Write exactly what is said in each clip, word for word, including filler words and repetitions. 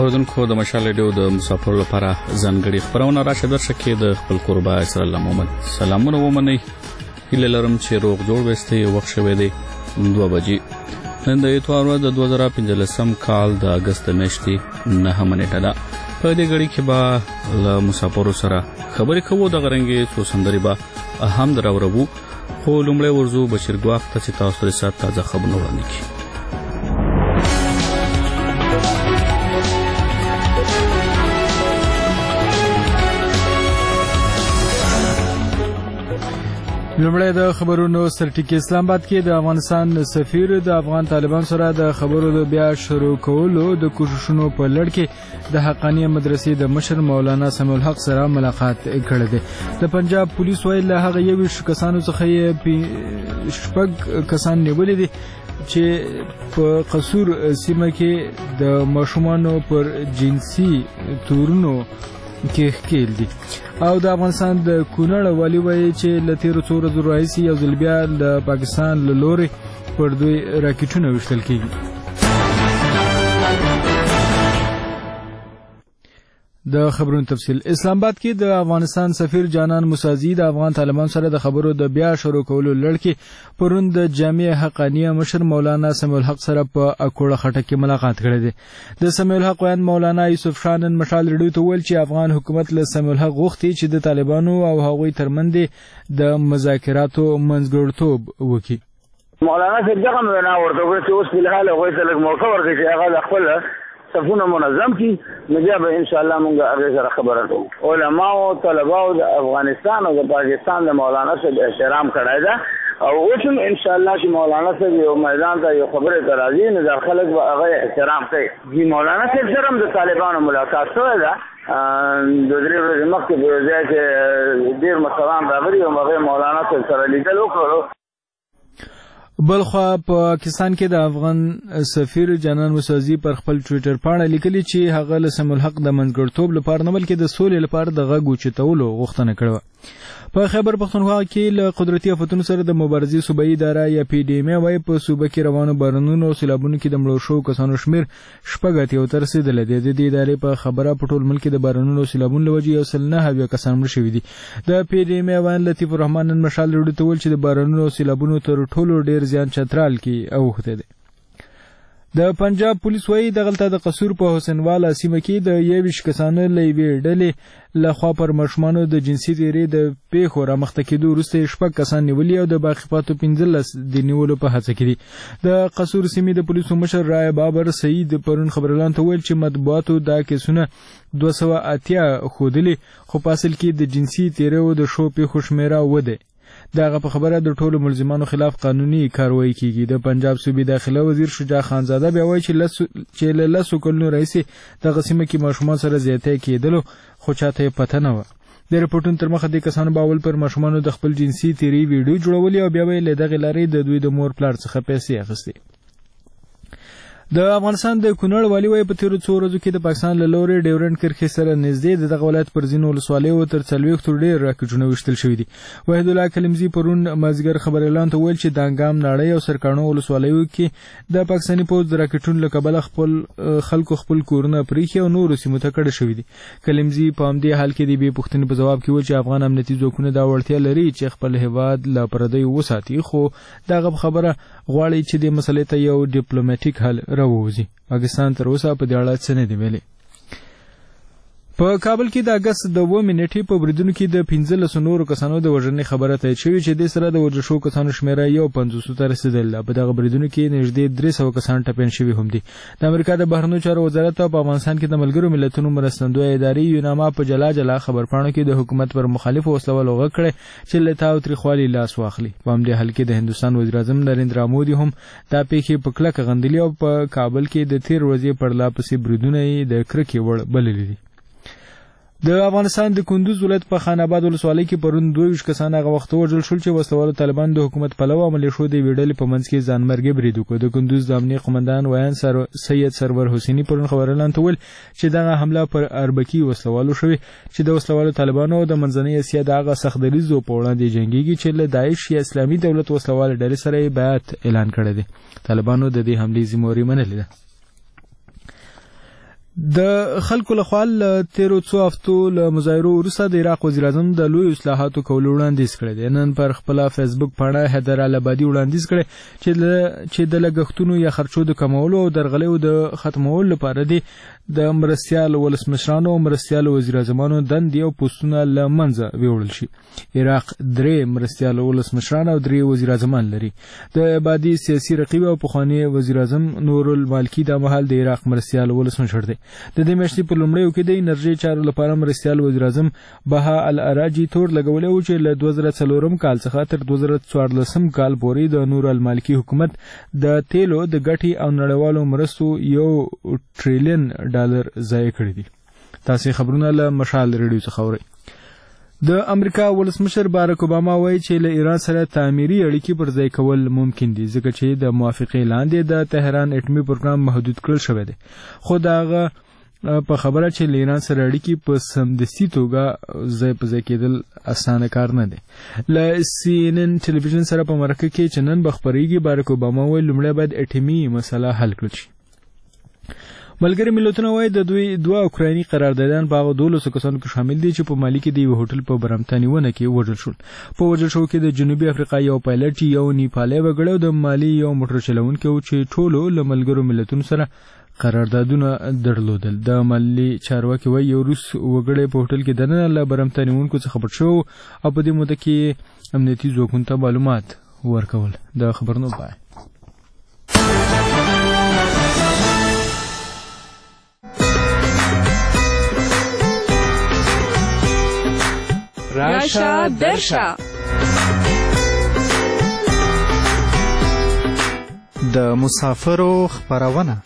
اوردونکو د مشال ریډیو د مسافرو لپاره ځانګړي خبرونه راشه درشه کې د خپل قربا اسر الله مومن سلامونه ومني هیله لرم چې روغ جوړ وستي وخت شوي دی دوه بجې نن د اتوار د دوه زره پنځلسم کال د اگست میاشتې نهمه نیټه ده په دې غړي کې به له مسافرو سره خبرې کوو د غرنګي څو سندري به هم دراورو خو لومړی ورزو بشیر ګواخ ته چې تاسو سره سات تازه خبرونه وړاندې کړي. لومړی د خبرونو سرټکی اسلام آباد کې د افغانستان سفیر د افغان طالبان سره د خبرو د بیا شروع کولو د کوششونو په لړ کې د حقانیه مدرسې د مشر مولانا سمیع الحق سره ملاقات کړی دی. د پنجاب پولیس ویل له هغه یویشت کسانو څخه یې شپږ کسان نیولي دي چې په قصور سیمه کې د ماشومانو پر جنسي تورونو کې ښکېل دي او د افغانستان د کونړ والي وایي چې له تېرو څو ورځو راهیسې یو ځل بیا له پاکستان له لورې پر دوی راکټونه ویشتل کېږي. د خبرونو تفصیل اسلام آباد کې د افغانستان سفیر جانان موسازی د افغان طالبان سره د خبرو د بیا شروع کولو لړ کې پرون د جامع حقانیه مشر مولانا سمیع الحق سره په اکوړه خټه کې ملاقات کړی دی. د سمیع الحق ویان مولانا یوسف شانن مشال ریډیو ته ویل چې افغان حکومت له سمیع الحق غوښتي چې د طالبانو او هغوی ترمنځ د مذاکراتو منځګړیتوب وکړي. مولانا صاحب دغه وینا ورته وکړه چې اوس په الحال هغوی ته لږ موقع ورکړي چې هغه د خپل صفونه منظم کی نجا به ان شاء الله مونږه هغه سره خبره کوو. علما او طلبه او د افغانستان او د پاکستان د مولانا صاحب احترام کړای دا او اوسم ان شاء الله چې مولانا صاحب یو میدان ته یو خبره ترازی نه د خلک به هغه احترام کوي. دی مولانا صاحب سره د طالبانو ملاقات شوه دا د درې ورځې مخکې په ځای کې ډیر مسلمان راغلي او هغه مولانا صاحب سره لیدل وکړو. بلخوا په پاکستان کې د افغان سفیر جانان موسازی پر خپل ټوئیټر باندې لیکلي چې هغه له سمیع الحق د منځګړیتوب لپاره نه بلکې د سولې لپاره د غږ اوچتولو غوښتنه کړې. په خیبر پختونخوا کې له قدرتي آفتونو سره د مبارزې صوبایي اداره یا پی ډی ایم وايي په صوبه کې روانو بارانونو او سیلابونو کې د مړو شوو کسانو شمېر شپږ اتیا ته رسېدلی دی. د دې ادارې په خبره په ټول ملک کې د بارانونو او سیلابونو له وجې یو سل نهه اویا کسان مړه شوي دي. د پی ډی ایم ویان لطیف الرحمن نن مشال ریډیو ته ویل چې د بارانونو او سیلابونو تر ټولو ډېر زیان چترال کې اوښتی دی. د پنجاب پولیس وایي دغلته د قصور په حسینواله سیمه کې د یویشت کسانو له یوې ډلې لخوا پر ماشومانو د جنسي تېرې د پیښو رامخته کېدو وروسته یې شپږ کسان نیولي او د باقي پاتو پنځلس د نیولو په هڅه کې دي. د قصور سیمې د پولیسو مشر رای بابر سعید پرون خبريالانو ته ویل چې مطبوعاتو دا کیسونه دوه سوه اتیا ښودلي خو په اصل کې د جنسي تېرو د شو پیښو شمېره وده. دغه په خبره د ټولو ملزمانو خلاف قانوني کاروایی کیږي. د پنجاب صوبې داخله وزیر شجاع خانزاده بیا وایي چې له لسو کلونو راهیسې دغه سیمه کې ماشومان سره زیاتی کېدلو خو چاته یې پته نه وه. د رپورټونو تر مخه دې کسانو به اول پر ماشومانو د خپل جنسي تېرې ویډیو جوړولې او بیا به یې له دغې لارې د دوی د مور پلار څخه پیسې اخیستې. د افغانستان د کونړ والي وایي په تېرو څو ورځو کې د پاکستان له لورې ډیورنډ کرښې سره نږدې د دغه ولایت پر ځینو ولسوالیو تر څلوېښتو ډېر راکټونه ویشتل شوي دي. وحید الله کلمزي پرون مازدیګر خبریالانو ته ویل چې د انګام ناړۍ او سرکاڼو ولسوالیو کې د پاکستاني پوځ د راکټونو له کبله خپل خلکو خپل کورونه پرېښي او نورو سیمو ته کډه شوي دي. کلمزي په همدې حال کې د بې پوښتنې په ځواب کې ویل چې افغان امنیتي ځواکونه دا وړتیا لري چې خپل هېواد له پردیو وساتي خو دغه خبره غواړي چې د مسلې ته یو ډیپلوماټیک حل راووځي. پاکستان تر اوسه په دې اړه څه نه دي ویلي. په کابل کې د اگست د اوومې نیټې په بریدونو کې د پنځلسو نورو کسانو د وژنې خبره تایید شوې چې دې سره د وژل شوو کسانو شمېره یو پنځوسو ته رسېدلې ده. په دغه بریدونو کې نږدې درې سوه کسان ټپیان شوي هم دي. د امریکا د بهرنیو چارو وزارت په افغانستان کې د ملګرو ملتونو مرستندویه ادارې یوناما په جلا جلا خبرپاڼو کې د حکومت پر مخالفو وسلوالو غږ کړی چې له تاوتریخوالي لاس واخلي. په همدې حال کې د هندوستان وزیراعظم نریندرا مودي هم دا پیښې په کلکه غندلي او په کابل کې د تېر ورځې پرلهپسې بریدونه یې د کرکې وړ بللي دي. د افغانستان د کندوز ولایت په خان آباد ولسوالۍ کې پرون دوه ویشت کسان هغه وخت وژل شول چې وسلوالو طالبان د حکومت پلوه عملي شو د ویډلې په منځ کې ځانمرګي برید وکړ. د کندوز د امنیه قومندان ویان سر سید سرور حسیني پرون خبريالانو ته ویل چې دغه حمله پر اربکي وسلوالو شوې چې د وسلوالو طالبانو د منځنۍ اسیا د هغه سخت دریځو په وړاندې جنګيږي چې له داعش یا اسلامي دولت وسلوال ډلې سره بیعت اعلان کړی دی. طالبانو د دې حملې ذمہواري منلې ده. د خلکو لخوا له تیرو څو هفتو له مظاهرو وروسته د عراق وزیر اعظم د لوی اصلاحاتو کولو وړاندیز کړی دی. نن پر خپله فیسبوک پاڼه حیدر العبادي وړاندیز کړی چې د لګښتونو یا خرچو د کمولو او درغلیو د ختمولو لپاره دی د مرستیال ولسمشرانو او مرستیال وزیر اعظمانو دندې او پوستونه له منځه ویوړل شي. عراق درې مرستیال ولسمشران او درې وزیر اعظمان لري. د عبادي سیاسي رقیب او پخوانی وزیر اعظم نور المالکی د مهال د عراق مرستیال ولسمشر دی. د دې میاشتې په لومړیو کې د انرژي چارو لپاره مرستیال وزیر اعظم بها العراجي تور لګولی و چې له دوه زره څلورم کال څخه تر دوه زره څوارلسم کال پورې د نور المالکی حکومت د تیلو د ګټې او نړیوالو مرستو یو ټریلیون ډالر ضایع کړي دي. تاسې خبرونه له مشال ریډیو څخه اورئ. د امریکا ولسمشر باراک اوباما وایي چې له ایران سره تعمیري اړیکې پر ځای کول ممکن دي ځکه چې د موافقې لاندې د تهران اټومي پروګرام محدود کړل شوی دی. خو د هغه په خبره چې له ایران سره اړیکې په سمدستي توګه ځای په ځای کېدل اسانه کار نه دی. له سی ان ان ټلویزیون سره په مرکه کې چې نن به خپرېږي باراک اوباما وایي لومړی باید اټومي مسله حل کړل شي. ملګري ملتونه وایي د دوی دوه اوکرایني قراردادیان په هغه دولسو کسانو کې شامل دي چې په مالي کې د یوه هوټل په برمته نیونه کې وژل شول. په وژل شوو کې د جنوبي افریقا یو پایلټ یو نیپالي وګړی او د مالي یو موټر چلوونکی و چې ټولو له ملګرو ملتونو سره قراردادونه درلودل. د مالي چارواکي وایي یو روس وګړی په هوټل کې دننه له برمته نیونکو څخه پټ شو او په دې موده کې امنیتي ځواکونو ته معلومات ورکول. د خبرونو پای راشا درشا د مسافرو خبرونه.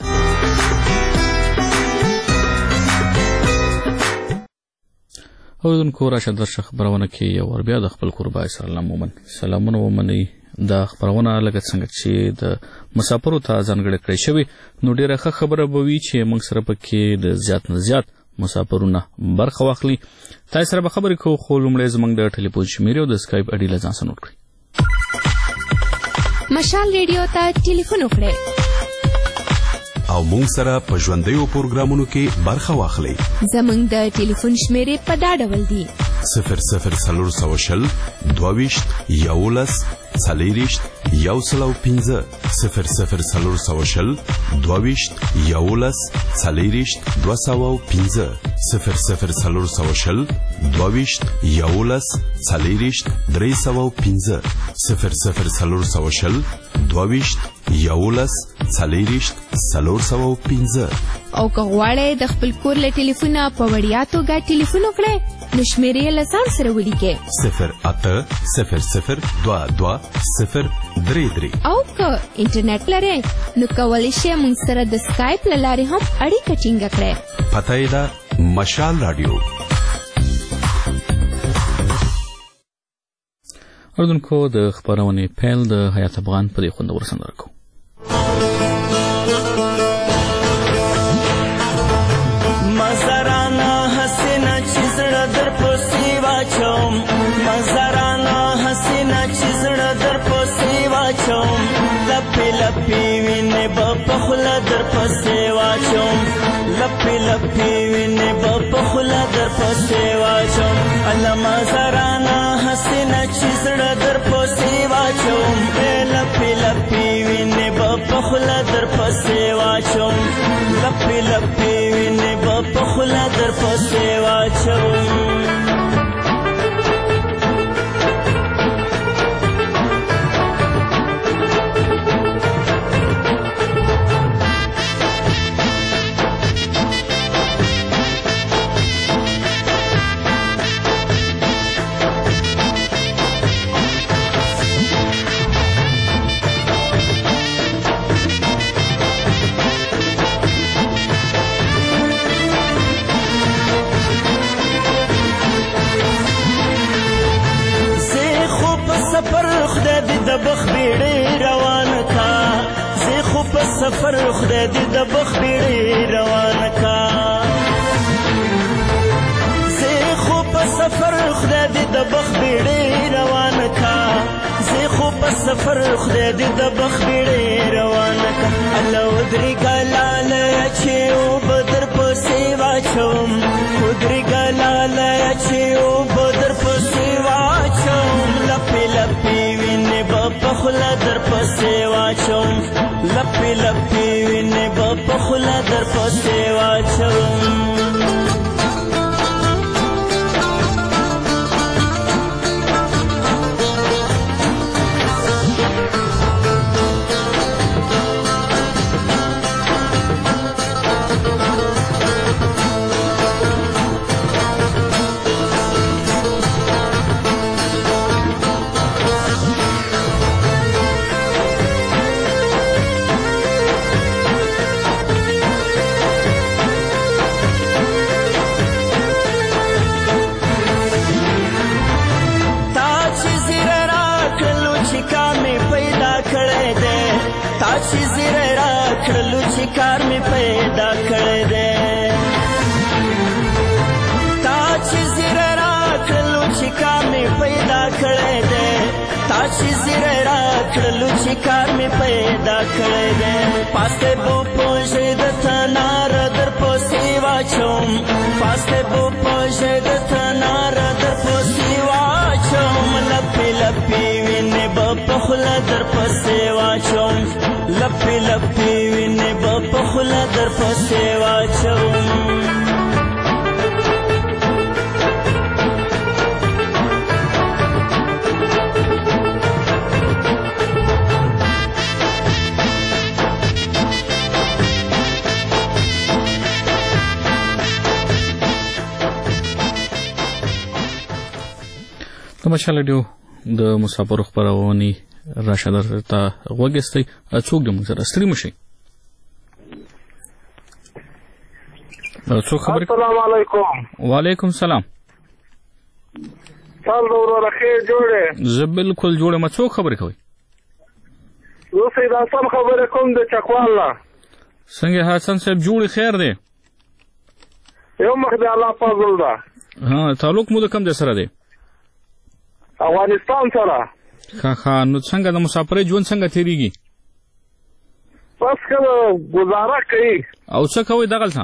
اوردونکو راشه درشه خبرونه کې یو ور بیا د خپل قربای سره مومن سلامونه ومني. د خبرونه لکه څنګه چې د مسافرو ته ځانګړې کړې شوی نو ډیره ښه خبره به وي چې موږ سره پکې د زیات نه زیات مسافرونه برخه واخلي. تاسو سره به خبرې کوو خو لومړی زموږ د ټلیفون شمیرې او د سکایپ اډي له ځان سره نوټ کړئ. مشال ریډیو ته ټلیفون وکړئ او موږ سره په ژوندیو پروګرامونو کې برخه واخلئ. زموږ د ټلیفون شمیرې په دا ډول دي: صفر صفر څلور سوه شل دوه ویشت یولس څلېرویشت یو سل او پنځه صفر صفر څلور سوه شل دوه ویشت یولس څلېرویشت دوه سوه او پنځه صفر صفر څلور سوه شل دوه ویشت یولس څلېرویشت درې سوه او پنځه صفر صفر څلور سوه شل دوه ویشت یولس څلېرویشت څلور سوه او پنځه. او که غواړئ د خپل کور له ټلیفونه په وړیا توګه ټلیفون وکړئ نو شمیرې یې له ځان سره ولیکئ: صفر اته صفر صفر دوه دوه صفر درې درې. او که انټرنیټ لرئ نو کولی شئ موږ سره د سکایپ له لارې هم اړیکه ټینګه کړئ. پته یې ده مشال راډیو. اوردونکو د خبرونې پیل د حیات افغان په دې خوندور سندره کوو. مزرانا حسینا چې زړه در پسې واچوم مزرانا حسینا چې زړه در پسې واچوم لپې لپې وینې به په خوله در پسې واچوم لپې لپې وینې به په خوله در پسې واچوم الله مزرانا حسینا چې زړه در پسې واچوم لپې لپې وینې به په خوله در پسې واچوم لپې لپې وینې به په خوله در پسې واچوم. سفر خدای دې د بخ بیړې روان کا زه خو په سفر خدای دې د بخ بیړې روان کا زه خو په سفر خدای دې د بخ بیړې روان کا الله ودرې ګلاله چې او بدر پس په خوله در پسې واچوم لپې لپې وینې به په خوله در پسې واچوم چې زیره راکړلو چې کار مې پیدا کړی دی تا چې زیره راکړلو چې کار مې پیدا کړی دی تا چې زیره راکړلو چې کار مې پیدا کړی دی پاسې بو پوژې د تنار در پسې واچوم پاسې بو پوژې د تنار در پسې واچوم لپې لپې وینې به په خوله در پسې واچوم لپې لپې وینې به په خوله در پسې واچوم د مشال ډیو د مسافر خبرونې راشه درته غوږستئ څوک د موږ سره ستړي مه شئ څوک خبرې السلام علیکم وعلیکم سلام تاسو وروره ښې جوړې زه بالکل جوړ یم څوک خبرې کوئ زه سید حسن خبرې کوم د چکوال نه څنګه حسن صاحب جوړې خیر دی یو مخ د الله فضل ده ها تعلق مو د کوم ځای سره دی افغانستان سره ښه ښه نو څنګه د مسافرۍ ژوند څنګه تېرېږي بس که ګزاره کوي او څه کوئ دغلته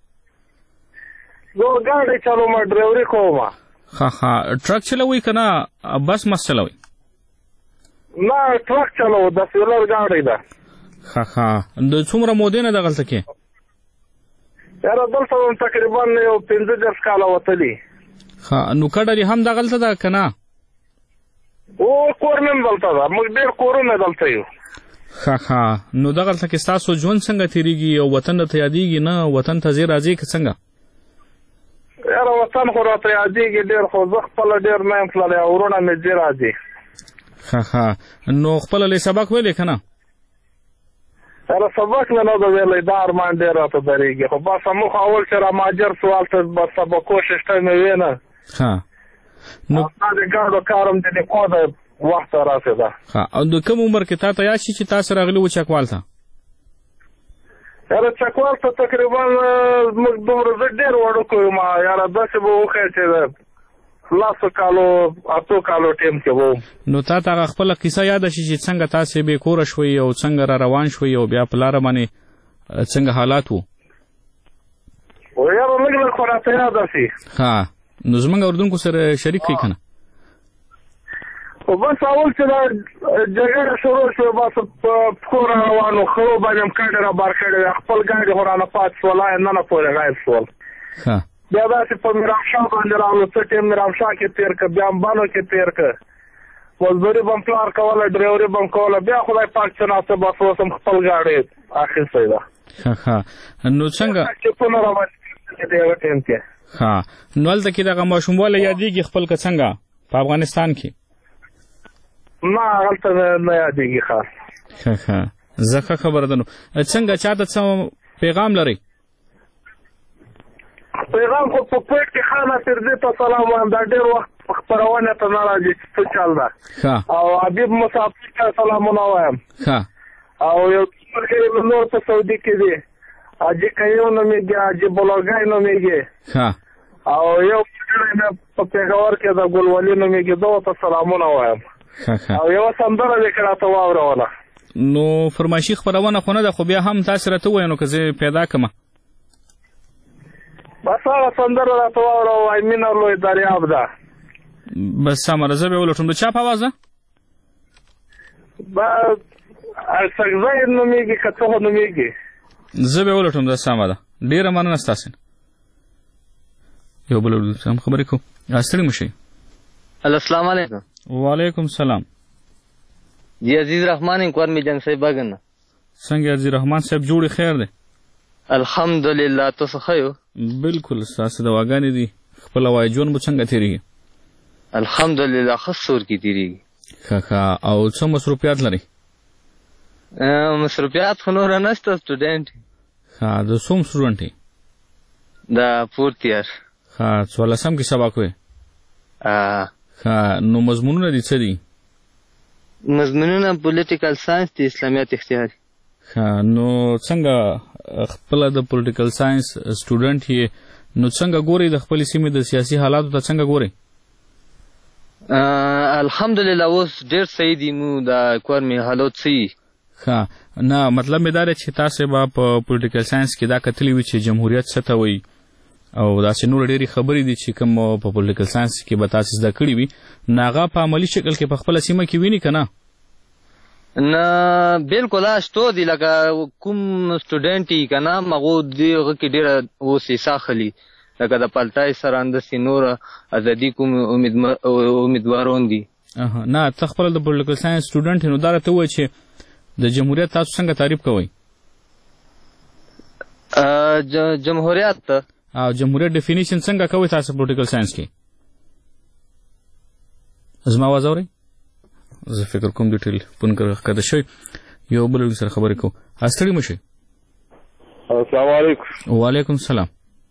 زه ګاډی چلوم ډرایوري کوم ښه ښه ټرک چلوئ که نه بس مس چلوئ نه ټرک چلو د سیلر ګاډی ده ښه ښه د څومره مودې نه دغلته کې یاره دلته وم تقریبا یو پنځه دېرش کاله وتلي ښه نو کډه دې هم دغلته ده که نه او کور مې هم دلته ده موږ ډېر کورونه دلته یو ښه ښه نو دغلته کې ستاسو ژوند څنګه تېرېږي او وطن درته یادېږي نه وطن ته ځې راځې که څنګه یاره وطن خو راته یادېږي ډېر خو زه خپله ډېر نه یم تللی او وروڼه مې ځې راځي ښه ښه نو خپله لې سبق ویلې که نه یاره سبق مې نه ده ویلی دا ارمان ډېر راته درېږي خو بس موږ اول چې را مهاجر سو هلته بس سبقو ششته مې وې نه ښه نو دا د ګاډو کارم د نیکو د وخته راسېده ښه او د کوم عمر کې تا ته یاد شي چې تاسو راغلي وو چکوال ته یاره چکوال ته تقریبا موږ دومره زه ډېر وړوکی یم یاره داسې به وښیه چې لسو کالو اتو کالو ټیم کې به نو تا ته هغه خپله کیسه یاده شي چې څنګه تاسې بې کوره شوئ او څنګه را روان شوئ او بیا په لاره باندې څنګه حالات وو یاره لږ لږ خو راته یاده شي ښه نو زمونږ اردونکو سره شریک کړئ که نه خو بس اول چې دا جګړه شروع شوه بس په پښو را روانو خرو باندې م کډې را بار کړې وې خپل ګاډي خو رانه پاتې شول ننه پورې غایب شول بیا داسې په میرامشاه باندې راغلو څه ټیم میرامشاه کې تېر که بیا م بنو کې تېر که مزدوري به م پلار کوله ډرایوري به م کوله بیا خدای پاک چې ناڅه بس اوس هم خپل ګاډی اخیستی ده ښه ښه نو څنګه چپونه را باندې د هغه ټیم کې ښه نو هلته کې دغه ماشوموالی یادېږي خپل که څنګه په افغانستان کې نه هلته نه یادېږي ښه ښه ښه زه ښه خبره ده نو څنګه چا ته څه پیغام لرئ پیغام خو په کویټ کې خان ناصرزي ته سلام وایم دا ډېر وخت خپرونې ته نه راځي چې څه چل ده او حبیب مسافر ته سلامونه وایم او یو ملګري مې نور په سعودي کې دی حاجي قیوم نومېږي حاجي بلوګی نومېږي او یو ملګری مې په پېښور کې د ګلولي نومېږي ده ورته سلامونه وایم او یوه سندره دې که راته واوروله نو فرمایشي خپرونه خو نه ده خو بیا هم تاسې راته ووایه نو که زه پیدا کړمه بس هغه سندره راته واوره وایي مینه لوی دریاب ده بس سمه ده زه به یې ولټوم د چا په اواز ده دا سګزای نومېږي که څه نومېږي زه به ولټوم دا سمه ده ډېره مننه ستاسې یو بل هم خبرې کوو ستړي مه شئ السلام علیکم وعلیکم سلام جی عزیز رحمان انکوار می جنگ صاحب باګنه څنګه عزیز رحمان صاحب جوړې خیر دی الحمدلله تاسو ښه یو بلکل ستاسې دواګانې دي خپل هوایي ژوند مو څنګه تېرېږي الحمدلله ښه سور کې تېرېږي ښه ښه او څه مصروفیات لرئ مصروفیات خو نوره نشته سټوډنټ ښه د څوم سټوډنټ یې د فورت ایئر ښه څوارلسم کې سبق وی ښه نو مضمونونه دي څه دي مضمونونه پولیټیکل ساینس د اسلامیت اختیاري ښه نو څنګه خپله د پولیټیکل ساینس سټوډنټ یې نو څنګه ګورئ د خپلې سیمې د سیاسي حالاتو ته څنګه ګورئ الحمدلله اوس ډېر صحیح دي مو د کور مې حالات صحیح ښه نه مطلب مې دا دی چې تاسې به په پولیټیکل ساینس کې دا کتلي وي چې جمهوریت څه ته وایي او داسې نور ډېرې خبرې دي چې کوم په پولیټیکل ساینس کې به تاسې زده کړي وي نو هغه په عملي شکل کې په خپله سیمه کې ویني که نه نه بلکل شته دي لکه کوم سټوډنټ یي که نه هغو دغه کې ډېره اوس حصه اخلي لکه د پلټای سره همداسې نور ازادي کوم امیدواران دي نه ته خپله د پولیټیکل ساینس سټوډنټ یې نو دا راته ووایه چې د جمهوریت تاسو څنګه تعریف کوئ جمهوریت ته او جمهوریت ډیفینیشن څنګه کوئ تاسو پولیټیکل ساینس کې زما آواز اورئ زه فکر کوم د ټلیفون ښکته شوی یو بل سره خبرې کوو ستړي مه شئ السلام علیکم وعلیکم السلام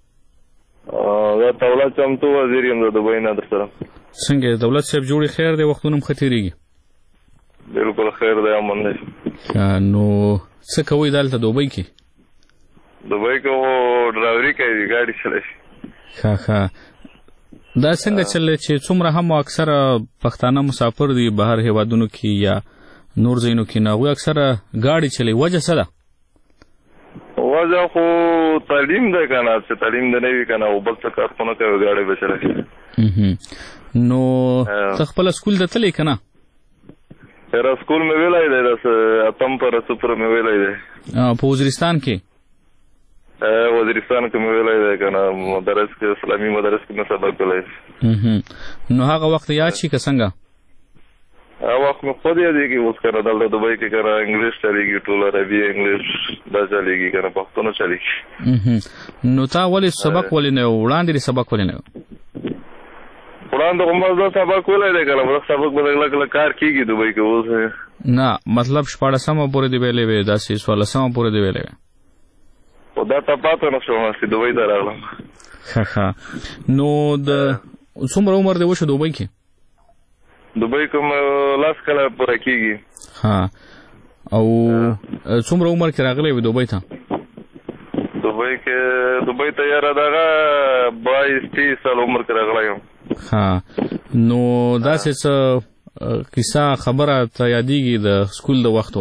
زه دولت چمتو وزیر یم د دوبۍ نه در سره څنګه دولت صاحب جوړې خیر دی وختونه هم ښه تېرېږي بلکل خیر دی امن دی نو څه کوئ دلته دوبۍ کې دوبۍ کې خو ډرایوري کوي ګاډي چلوي ښه ښه دا څنګه چل چې څومره هم اکثره پښتانه مسافر دي بهر هیوادونو کې یا نور ځایونو کې نه هغوی اکثره ګاډي چلوي وجه څه ده وجه خو تعلیم دی که نه چې تعلیم دی نه وي که نه او بل څه کار خو نه کوي ګاډی به چلوي نو ته خپله سکول ته تللی که نه یاره سکول مې ویلی دی اتم پر سپر مې ویلی دی په وزیرستان کې وزیرستان کې مې ویلی دی که نه مدرس کې اسلامي مدرس کې مې سبق ویلی نو هغه وخت یاد شي که څنګه هغه وخت مې خود یادېږي اوس که نه دلته دوبۍ کې که نه انګلیش چلېږي ټول عربي انګلیش دا چلېږي که نه پښتو نه چلېږي نو تا ولې سبق ولې نه و وړاندې دې سبق ولې نه و وړاندې خو ما دا سبق ویلی دی که نه دا سبق به کله کله کار کېږي دوبۍ کې اوس نه مطلب شپاړسمه پورې دې ویلی وې داسې څوارلسمه پورې دې ویلی وې خو دا ته پاته نه شوم چې دوبۍ ته راغلم ښه ښه نو د څومره عمر دې وشو دوبۍ کې دوبۍ کوم لاس کله پوره کېږي ها او څومره عمر کې راغلی وې دوبۍ ته دوبۍ کې دوبۍ ته یاره دغه بایس تیس سال عمر کې راغلی یم ها نو داسې څه کیسه خبره ته یادېږي د سکول د وختو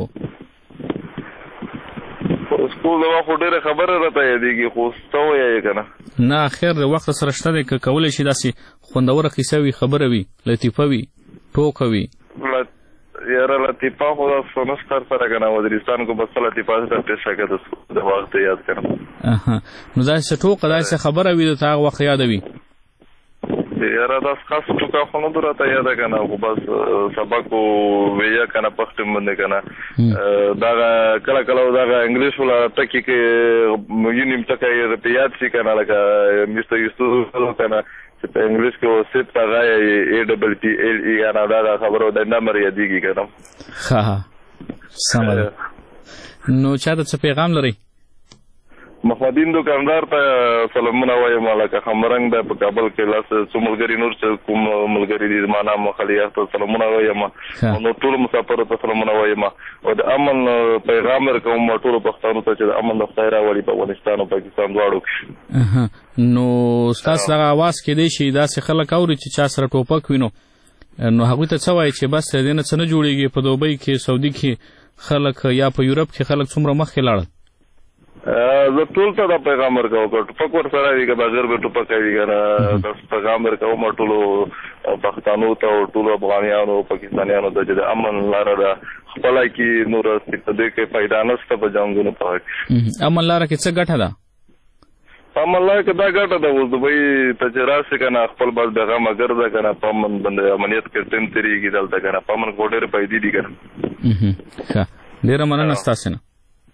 سکول د وخت ډېره خبره راته یادېږي خو څه ووایې که نه نه خیر د وخت سره شته دی که کولی شي داسې خوندوره کیسه وي خبره وي لطیفه وي ټوکه وي یاره لطیفه خو داسې نشته سره که نه وزیرستان کو بس لطیفه سره پیش کړه د وخت یاد کړم نو داسې ټوکه داسې خبره وي د ته هغه وخت یاده وي یاره داس خاص ټوکه خو نه ده راته یاده که نه خو بس سبق ویه که نه پښتو باندې که نه دغه کله کله دغه انګلیش ولا ټکي کې یو نیم ټکی پې یاد شي که نه لکه میسټر یوسف که نه چې په انګلیش کې وسیت هغه ای ډبل پي ایل ای که نه دغه خبره د نمبر یادېږي که نه ښه سمه ده نو چا ته څه پیغام لرئ محمدین دکاندار ته سلامونه وایم لکه خمرنګ دی په کابل کې لاس څو ملګري نور چې کوم ملګري دي زما نام خلیق ته سلامونه وایم نو ټولو مسافرو ته سلامونه وایم او د امن پیغام ورکوم ټولو پښتانو ته چې د امن د خدای راولي په افغانستان او پاکستان دواړو کې نو ستاسو دغه اواز کېدی شي داسې خلک اوري چې چا سره ټوپک وینو نو هغوی ته څه وایي چې بس د دې نه څه نه جوړېږي په دوبۍ کې سعودي کې خلک یا په یورپ کې خلک څومره مخکې لاړل زه ټول ته دا پیغام ورکوم که ټوپک ورسره وي که بغیر به ټوپک وي که نه داسې پیغام ورکوم ټولو پښتانو ته او ټولو افغانیانو پاکستانیانو ته چې د امن لاره ده خپل کې نور څه دې کې پیدا نشته په جنگونو په عمل لاره کې څه ګټه ده؟ عمل لاره کې دا ګټه ده اوس دوی ته چې راسي کنه خپل بس دغه مگر ده کنه پامن باندې امنیت کې تم تریږي دلته کنه پامن کوډر پیدا دي کنه. ښه ډیره مننه تاسو نه.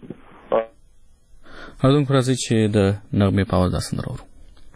هغه کوم راځي چې د نغمه په اواز اسنه راوړو.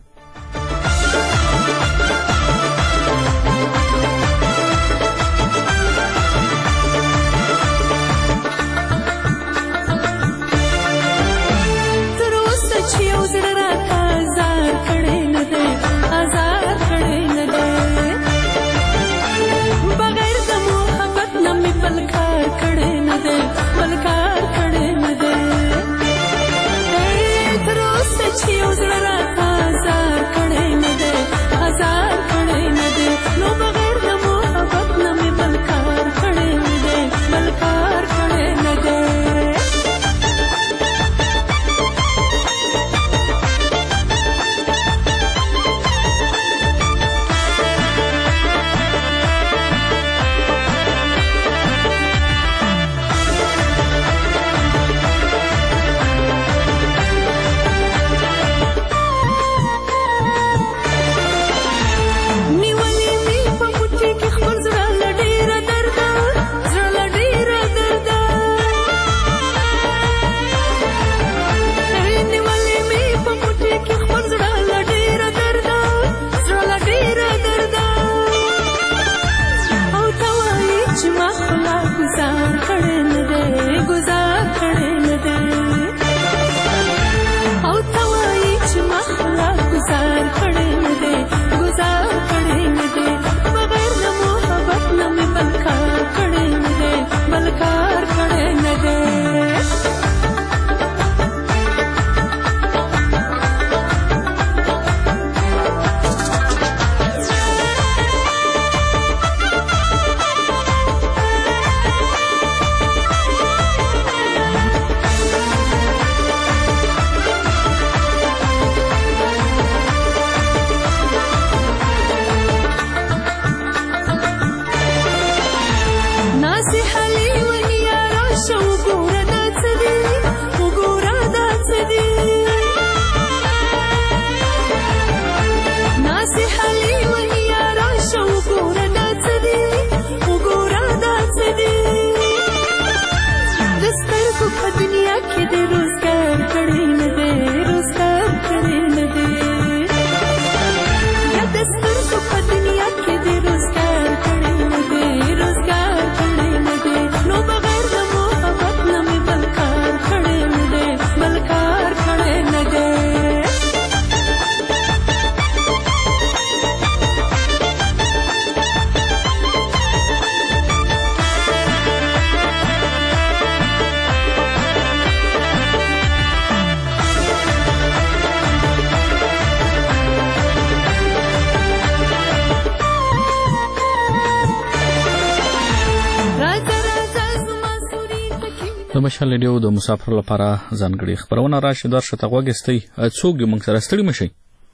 د مشال ریډیو د مسافر لپاره ځانګړي خبرونه راشي درشه ته وګستئ څوک موږ سره ستړي مشي.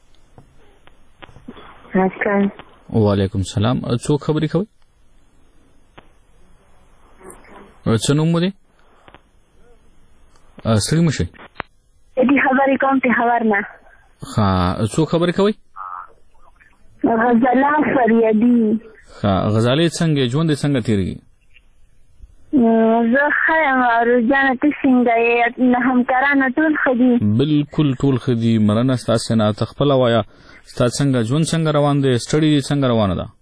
السلام وعلیکم السلام. څوک خبرې کوي؟ څه نوم دی؟ ستړي مشي. دې خبرې کوم ته خبر نه. ها څوک خبرې کوي؟ غزاله فریادي. ها غزاله څنګه ژوند څنګه تیریږي؟ زه خیم روزانه ته څنګه یې همکارانو ټول ښه دي؟ بالکل ټول ښه دي. مننه ستاسو نه. ته خپله وایه ستا څنګه ژوند څنګه روان دی؟ سټډي څنګه روانه ده؟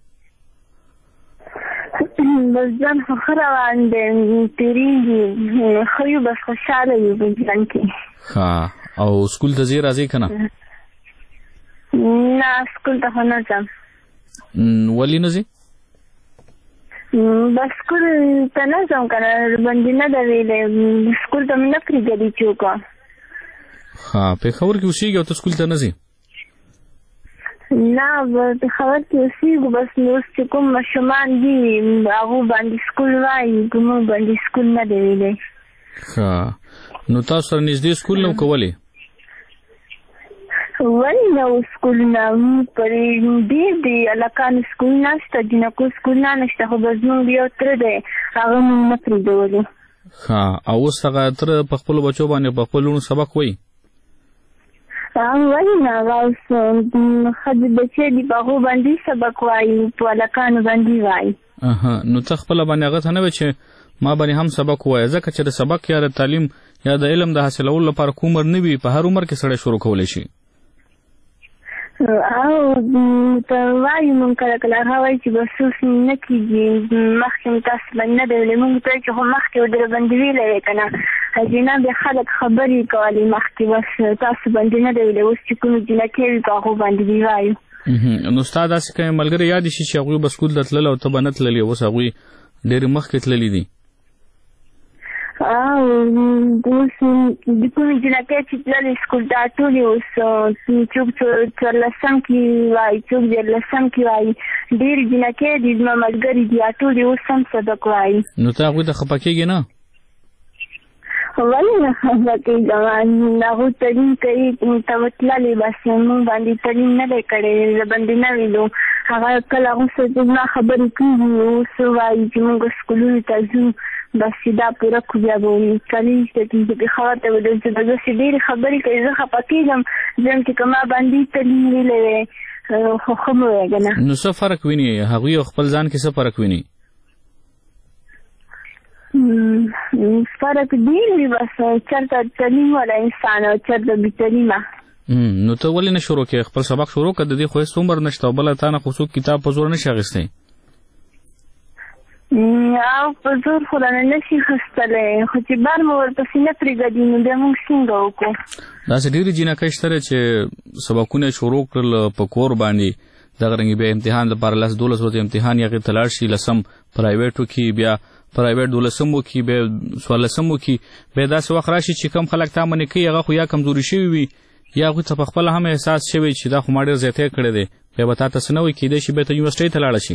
بس ژوند خو ښه روان دی تېرېږي ښه یو بس خوشحاله یو په ژوند کې. ښه او سکول ته ځې راځې که نه؟ نه سکول ته خو نه ځم. ولې نه ځې؟ بس سکول ته نه ځم که نه ربندي نه ده ویلې سکول ته مې نه پرېږدي چوکه. ښه پېښور کې اوسېږي او ته سکول ته نه ځې؟ نه پېښور کې اوسېږو بس اوس چې کوم ماشومان دي هغو باندې سکول وایي زموږ باندې سکول نه دی ویلی. ښه نو تاسو سره نږدې سکول نه و که ولې؟ ولې نو سکولونه پر ډېر دی الکان سکول نشته جنکو سکول نشته خو زموږ یو تر دی هغه موږ نه پرېږدولو. ها او اوس هغه تر په خپلو بچو باندې په خپلو سبق وایي؟ ولې نه هغه اوس ښځې بچې دي په هغو باندې سبق وایي په الکانو باندې وایي. نو ته خپله باندې هغه ته نه وایي چې ما باندې هم سبق ووایه ځکه چې د سبق یا د تعلیم یا د علم د حاصلولو لپاره کوم عمر نه وي په هر عمر کې سړی شروع کولی شي. او ته وایو مونږ کله کله هغه وایي چې بس اوس نه کېږي مخکې مې تاسو باندې نه دی ویلی مونږ ته چې خو مخکې ودره باندې ویلی دی که نه حجینه بیا خلک خبرې کولې مخکې بس تاسو باندې نه دی ویلی اوس چې کومې جینکې وي په هغو باندې دې وایو. نو ستا داسې کومې ملګري یادې شي چې هغوی به سکول ته تلل او ته به نه تللې اوس هغوی ډېرې مخکې تللي دي؟ او اوس د کومې جنکۍ چې تللې سکول ته ټولې اوس څوک څوارلسم کې وایي څوک دیارلسم کې وایي ډېرې جنکۍ دي زما ملګري دي ټولې اوس هم سبق وایي. نو ته هغوی ته خفه کېږې نه؟ ولې نه خفه کېږم هغوی تعلیم کوي ته به تللې بس موږ باندې تعلیم نه دی کړی زه باندې نه ویلو هغه کله هغوی سره زما خبرې کېږي اوس وایي چې موږ سکولونو ته ځو بس دا پوره کو بیا به کلیج ته چې پېښور ته به درځو داسې ډېرې خبرې کوي زه خفه کېږم ځم چې که ما باندې تعلیم ویلی وی خو ښه مې وایه که نه. نو څه فرق ویني هغوی او خپل ځان کې څه فرق ویني؟ فرق ډېر وي بس چېرته تعلیم والا انسان او چېرته بې تعلیمه. نو ته ولې نه شروع کړې خپل سبق شروع کړه د دې خو هېڅ عمر نشته او بله تا نه خو څوک کتاب په زور نشي اخیستی؟ او په زور خو رانه نشي اخیستلی خو چې بار مو ورپسې نه پرېږدي نو بیا موږ څنګه وکړو؟ داسې ډېرې جینکۍ شته چې سبقونه یې شروع کړل په کور باندې دغه رنګې بیا امتحان لپاره لس دولس ورځې امتحان یې هغې ته لاړ شي لسم پرایویټ وکړي بیا پرایویټ دولسم وکړي بیا څوارلسم وکړي بیا داسې وخت راشي چې کم خلک تا منې کوي هغه خو یا کمزوري شوي وي یا هغوی ته په خپله هم احساس شوی چې دا خو ما ډېر زیاتی کړی دی بیا به تا ته څه نه وایي کیدای شي بیا ته یونیورسټۍ ته لاړه شي.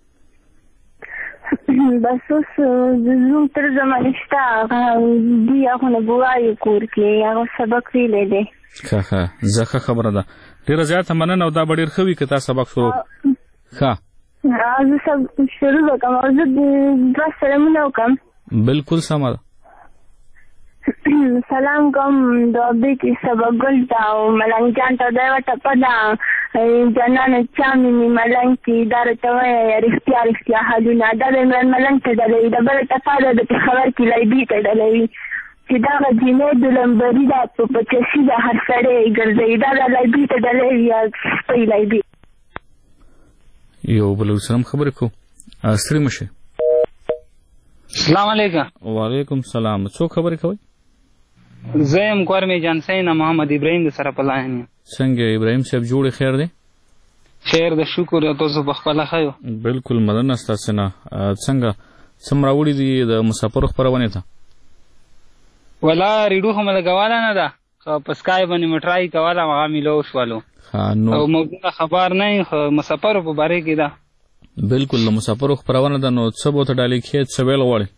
بس اوس زموږ تر زمانې شته هغه دي هغو نه به وایو کور کې هغه سبق ویلی دی. ښه ښه زه ښه خبره ده ډېره زیاته مننه او دا به ډېر ښه وي که تا سبق شروع ښه زه سبق شروع به کړم او زه دوه سلامونه وکړم. بلکل سمه ده. سلام کوم دوابې کې سبق ګل ته او ملنګ جان ته دا یوه ټپه ده جانانه چا مې ملنګ کې دا راته وایه رښتیا رښتیا حالونه دا د عمران ملنګ ته ډلوي د بله ټپه ده د پېښور کې لایبي ته ډلوي چې دغه جینۍ د لمبري ده په پچسي ده هر سړی ګرځوي دا د لایبي ته ډلوي یا سپی لایبي. یو بل سره هم خبرې کوو ستړي مه شئ. السلام علیکم. وعلیکم السلام. څوک خبرې کوئ؟ زه یم کورمې جانسۍ نه محمد ابراهیم د سره په لاین یم. څنګه ابراهیم صاحب جوړې خیر دی؟ خیر د شکر تاسو په خپله ښه یو؟ بلکل مننه ستاسې نه. څنګه څه راوړي دي د مسافرو خپرونې ته؟ ولا ریډیو خو مې لګوله نه ده خو په سکای باندې مې ټرای کوله هغه مې لو شولو او موضوع خبر نه خو مسافرو په باره کې ده. بلکل د مسافرو خپرونه ده نو څه به ورته ډالۍ کړې څه ویل غواړې؟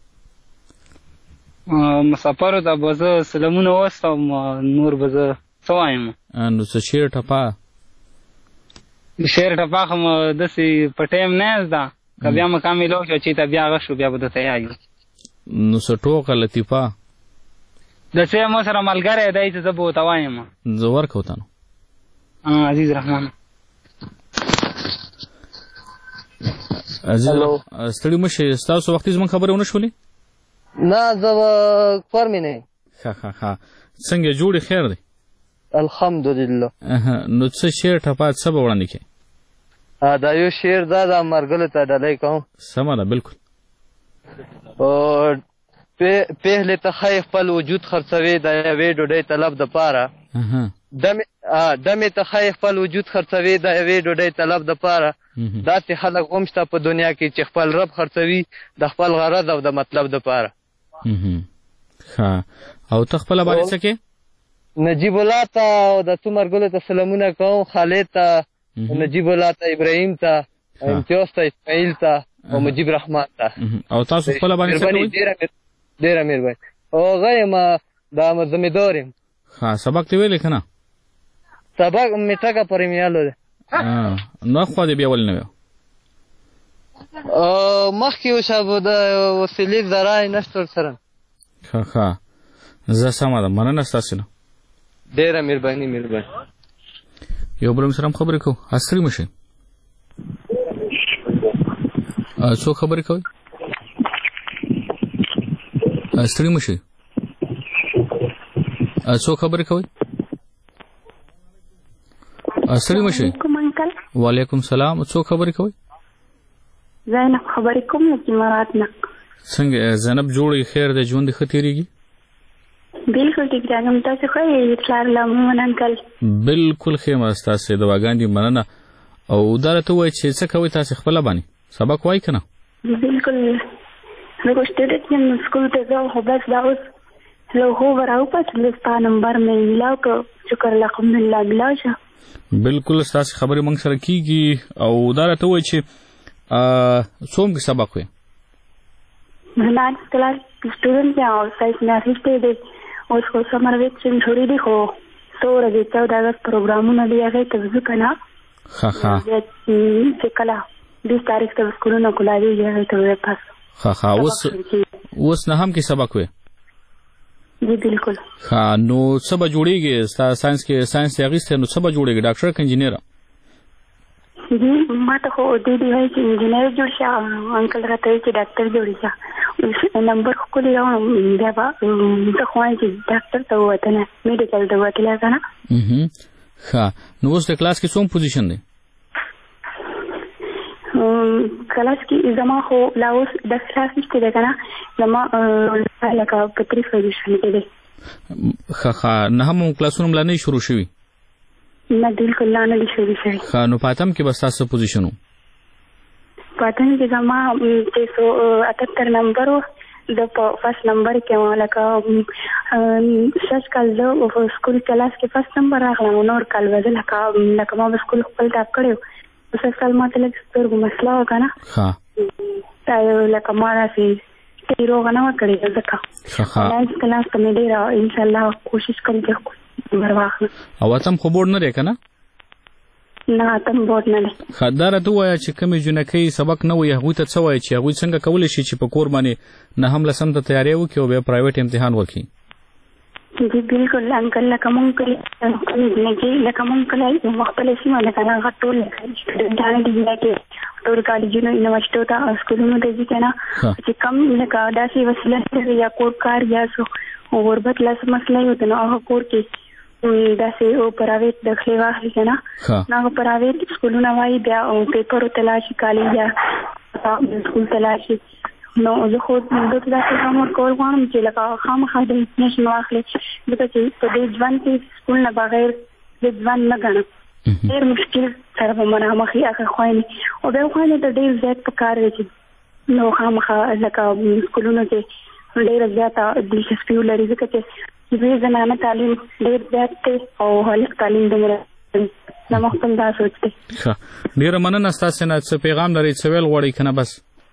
مسافرو ته به زه سلامونه واستوم نور به زه څه وایم؟ نو څه شعر ټپه؟ شعر ټپه خو م داسې په ټایم نه یې زده که بیا مقام یې لو شو چې ته بیا هغه شو بیا به درته یایو. نو څه ټوکه لطیفه د څه ما سره ملګری دی چې زه به ورته وایم. زه ورکړو ته نو عزیز رحمان. عزیز ستړي مه شئ ستاسو وختي زموږ خبرې ونه شولې؟ نه زه به کور مې نه یم. ښه ښه ښه څنګه جوړې خیر دی؟ الحمدلله. نو څه شعر ټپه څه به وړاندې کړې؟ دا یو شعر دا د مرګلو ته ډالۍ کوم. سمه ده بلکل. پهلې ته ښایي خپل وجود خرڅوي د یوې ډوډۍ طلب دپاره دمې ته ښایي خپل وجود خرڅوي د یوې ډوډۍ طلب دپاره داسې خلک هم شته په دنیا کې چې خپل رب خرڅوي د خپل غرض او د مطلب دپاره. ښه او ته خپله باندې څه کې؟ نجیب الله ته او د څو مرګلو ته سلامونه کوم خالد ته نجیب الله ته ابراهیم ته امتیاز ته اسماعیل ته او مجیب رحمان ته. او تاسو خپله باندې څه کوئ؟ ډېره مهرباني. او هغه یم دا زمیندار یم. ښه سبق دې ویلی که نه؟ سبق مې ټکه پریمیالو دی نو خو دې بیا ولې نه ویو مخکې وشه د وسیلې ذرایع نشته ورسره ښه ښه زه سمه ده مننه ستاسې نه ډېره مهرباني مهرباني یو بل سره هم خبرې کوو عصري مه شئ څوک خبرې کوئ ستړي مه شئ څوک خبرې کوئ ستړي مه شئ وعلیکم سلام څوک خبرې کوئ زینب خبرې کوم له امارات نه څنګه زینب جوړې خیر دی ژوند دې ښه تېرېږي بالکل ټیک راغم تاسو خو یې اطلاع لمون انکل بالکل ښه ما ستاسې دواګان دي مننه او دا راته ووایئ چې څه کوئ تاسې خپله باندې سبق وایي که نه بالکل زه خو سټوډنټ یم سکول ته ځم خو بس دا اوس له خوبه راوپاڅېدلو ستا نمبر مې میلاو کړ شکر الحمدلله میلاو شه بالکل ستاسې خبرې موږ سره کېږي او دا راته ووایئ چې څوم کې سبق وی نان کلاس سټوډنټ یم او سایس مې اخیستی دی اوس خو سمر ویکیشن شروع دي خو څو ورځې چوده اګست پروګرامونه دي هغې ته ځو که نه ښه ښه چې کله بیس تاریخ ته سکولونه کلاوېږي هغې ته به پس ښه ښه اوس اوس نه هم کې سبق وی جی بالکل ښه نو څه به جوړېږي ستا ساینس کې ساینس یې اخیستی نو څه به جوړېږي ډاکټر که انجینیره جی ما ته خو دې دې وایي چې انجینر جوړ شه انکل راته وایي چې ډاکټر جوړې شه نمبر ښکلې راوړم بیا به ته خو وایي چې ډاکټر ته ووتنه میډیکل ته وتلی که نه ښه نو اوس د کلاس کې څوم پوزیشن دی کلاس کې زما خو لا اوس دس کلاس نشته دی که نه زما لکه په ترې پوزیشن کې دی ښه ښه نه هم کلاسونه ملا نه شروع شوي نه بالکل لا نه دي شروع شوي ښه نو په اتم کې به ستاسو څه پوزیشن و په اتم کې زما چې سو اتهتر نمبر و د په فرست نمبر کې وم لکه شش کال زه سکول کلاس کې فرست نمبر راغلم نور کال به زه لکه لکه ما به سکول خپل ټاپ کړی و سس کال ما ته لږ سترګو مسله وه که نه دا یو لکه ما داسې ټی روغه نه وه کړې ځکه ناینث کلاس ته مې ډېره انشاءالله کوشش کوم چې نمبر واخلم او اتم خو بورډ نه دی که نه نه اتم بورډ نه دی ښه دا راته ووایه چې کومې جنکۍ سبق نه وایي هغوی ته څه وایي چې هغوی څنګه کولی شي چې په کور باندې نه هم لسم ته تیاری وکړي او بیا پرایویټ امتحان وکړي جی بالکل انکل لکه مونږ کلي لکه مونږ کلی مختلف سیمه ده که نه هغه ټول سټوډنټان دي کې ټول کالجونو یونیورسټیو ته سکولونو ته ځي که نه چې کم لکه داسې وسیله لري یا کور کار یا څه غربت لاس مسله یو ته نو هغه کور کې داسې پرایویټ دخلې واخلي که نه نو هغه پرایویټ سکولونه وایي بیا پیپرو ته لاړ شي کالج یا سکول ته لاړ شي نو زه خو ده ته داسې کام ورکول غواړم چې لکه خامخا د انفارمیشن واخلې ځکه چې په دې ژوند کې سکول نه بغیر د ژوند نه ګڼم ډېر مشکل سره به مخامخ یې هغه خویندې او بیا خویندې ته ډېر زیات پکار دی چې نو خامخا لکه سکولونو کې ډېره زیاته دلچسپي ولري ځکه چې دوی زنانه تعلیم ډېر زیات دی او هلک تعلیم دومره زما خپل دا سوچ دی ښه ډېره مننه ستاسې نه څه پیغام لرئ څه ویل غواړئ که نه بس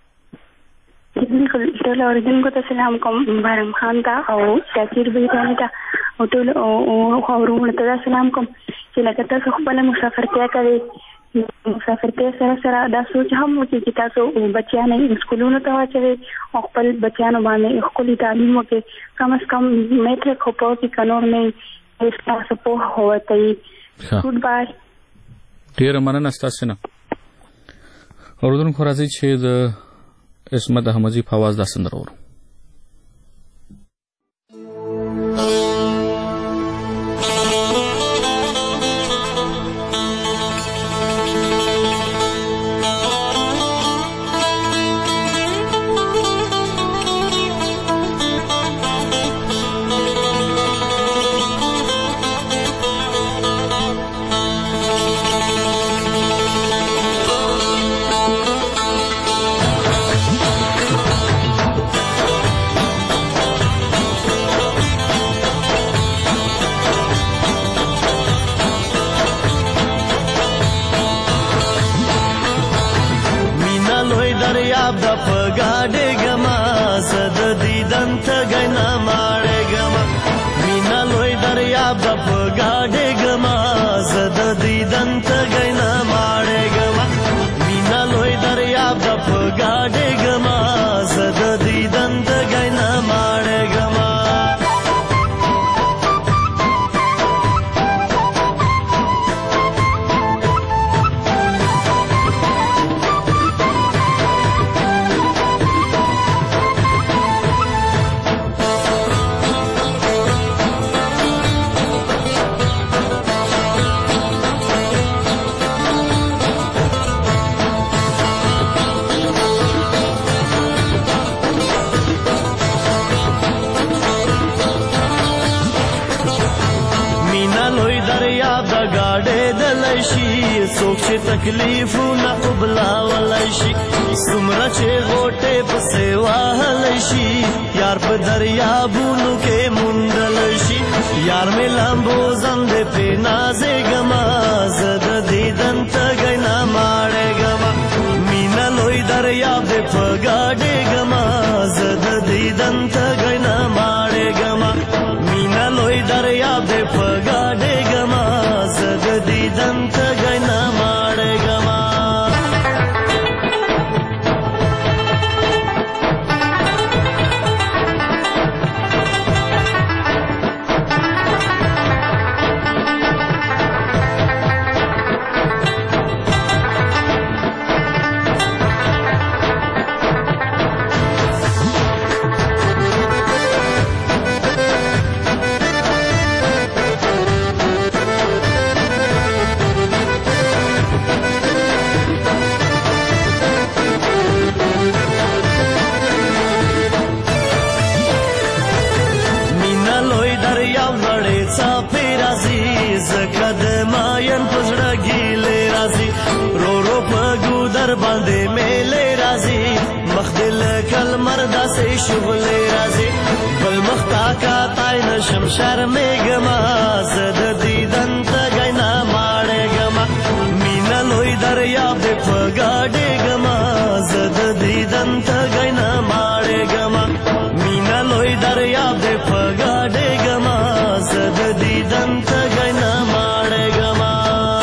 بالکل ټول اوریدونکو ته سلام کوم بارم خان ته او شاکر بهباني ته او ټول وروڼو ته سلام کوم چې لکه تاسو خپله مسافرتیا کوئ مسافرتیا سره سره دا سوچ هم وکړئ چې تاسو بچیان سکولونو ته واچوئ او خپل بچیانو باندې ښکلي تعلیم وکړئ کم از کم میټرک خو په کې که نور نه وي ستاسو پوهه ووتئ ګوډ بای ډېره مننه ستاسې نه اورېدونکو راځئ چې د عصمت احمدزي په اواز دا سندره اورو गाडे गमा زد دیدن د گینا ماړه گما څوک چې تکلیفونه وبلاولی شي څومره چې غوټې پسې وهلی شي یار په دریابونو کې موندلی شي یار مې لامبو زندې پې نازېږمه زه د دیدن تږی نه ماړېږمه مینه لوی دریاب دی په ګاډېږمه زه د دیدن تږی نه ماړېږمه مینه لوی دریاب دی په ګاډېږمه زه د دیدن تږی نه ماړېږمه باندې میلې راځي مخ دې لکه لمر داسې شغلې راځي بل مخ تا کاتی نشم شرمېږمه زه د دیدن تږی نه ماړېږمه مینه لوی دریاب دې په ګاډېږمه زه د دیدن تږی نه ماړېږمه مینه لوی دریاب دې په ګاډېږمه زه د دیدن تږی نه ماړېږمه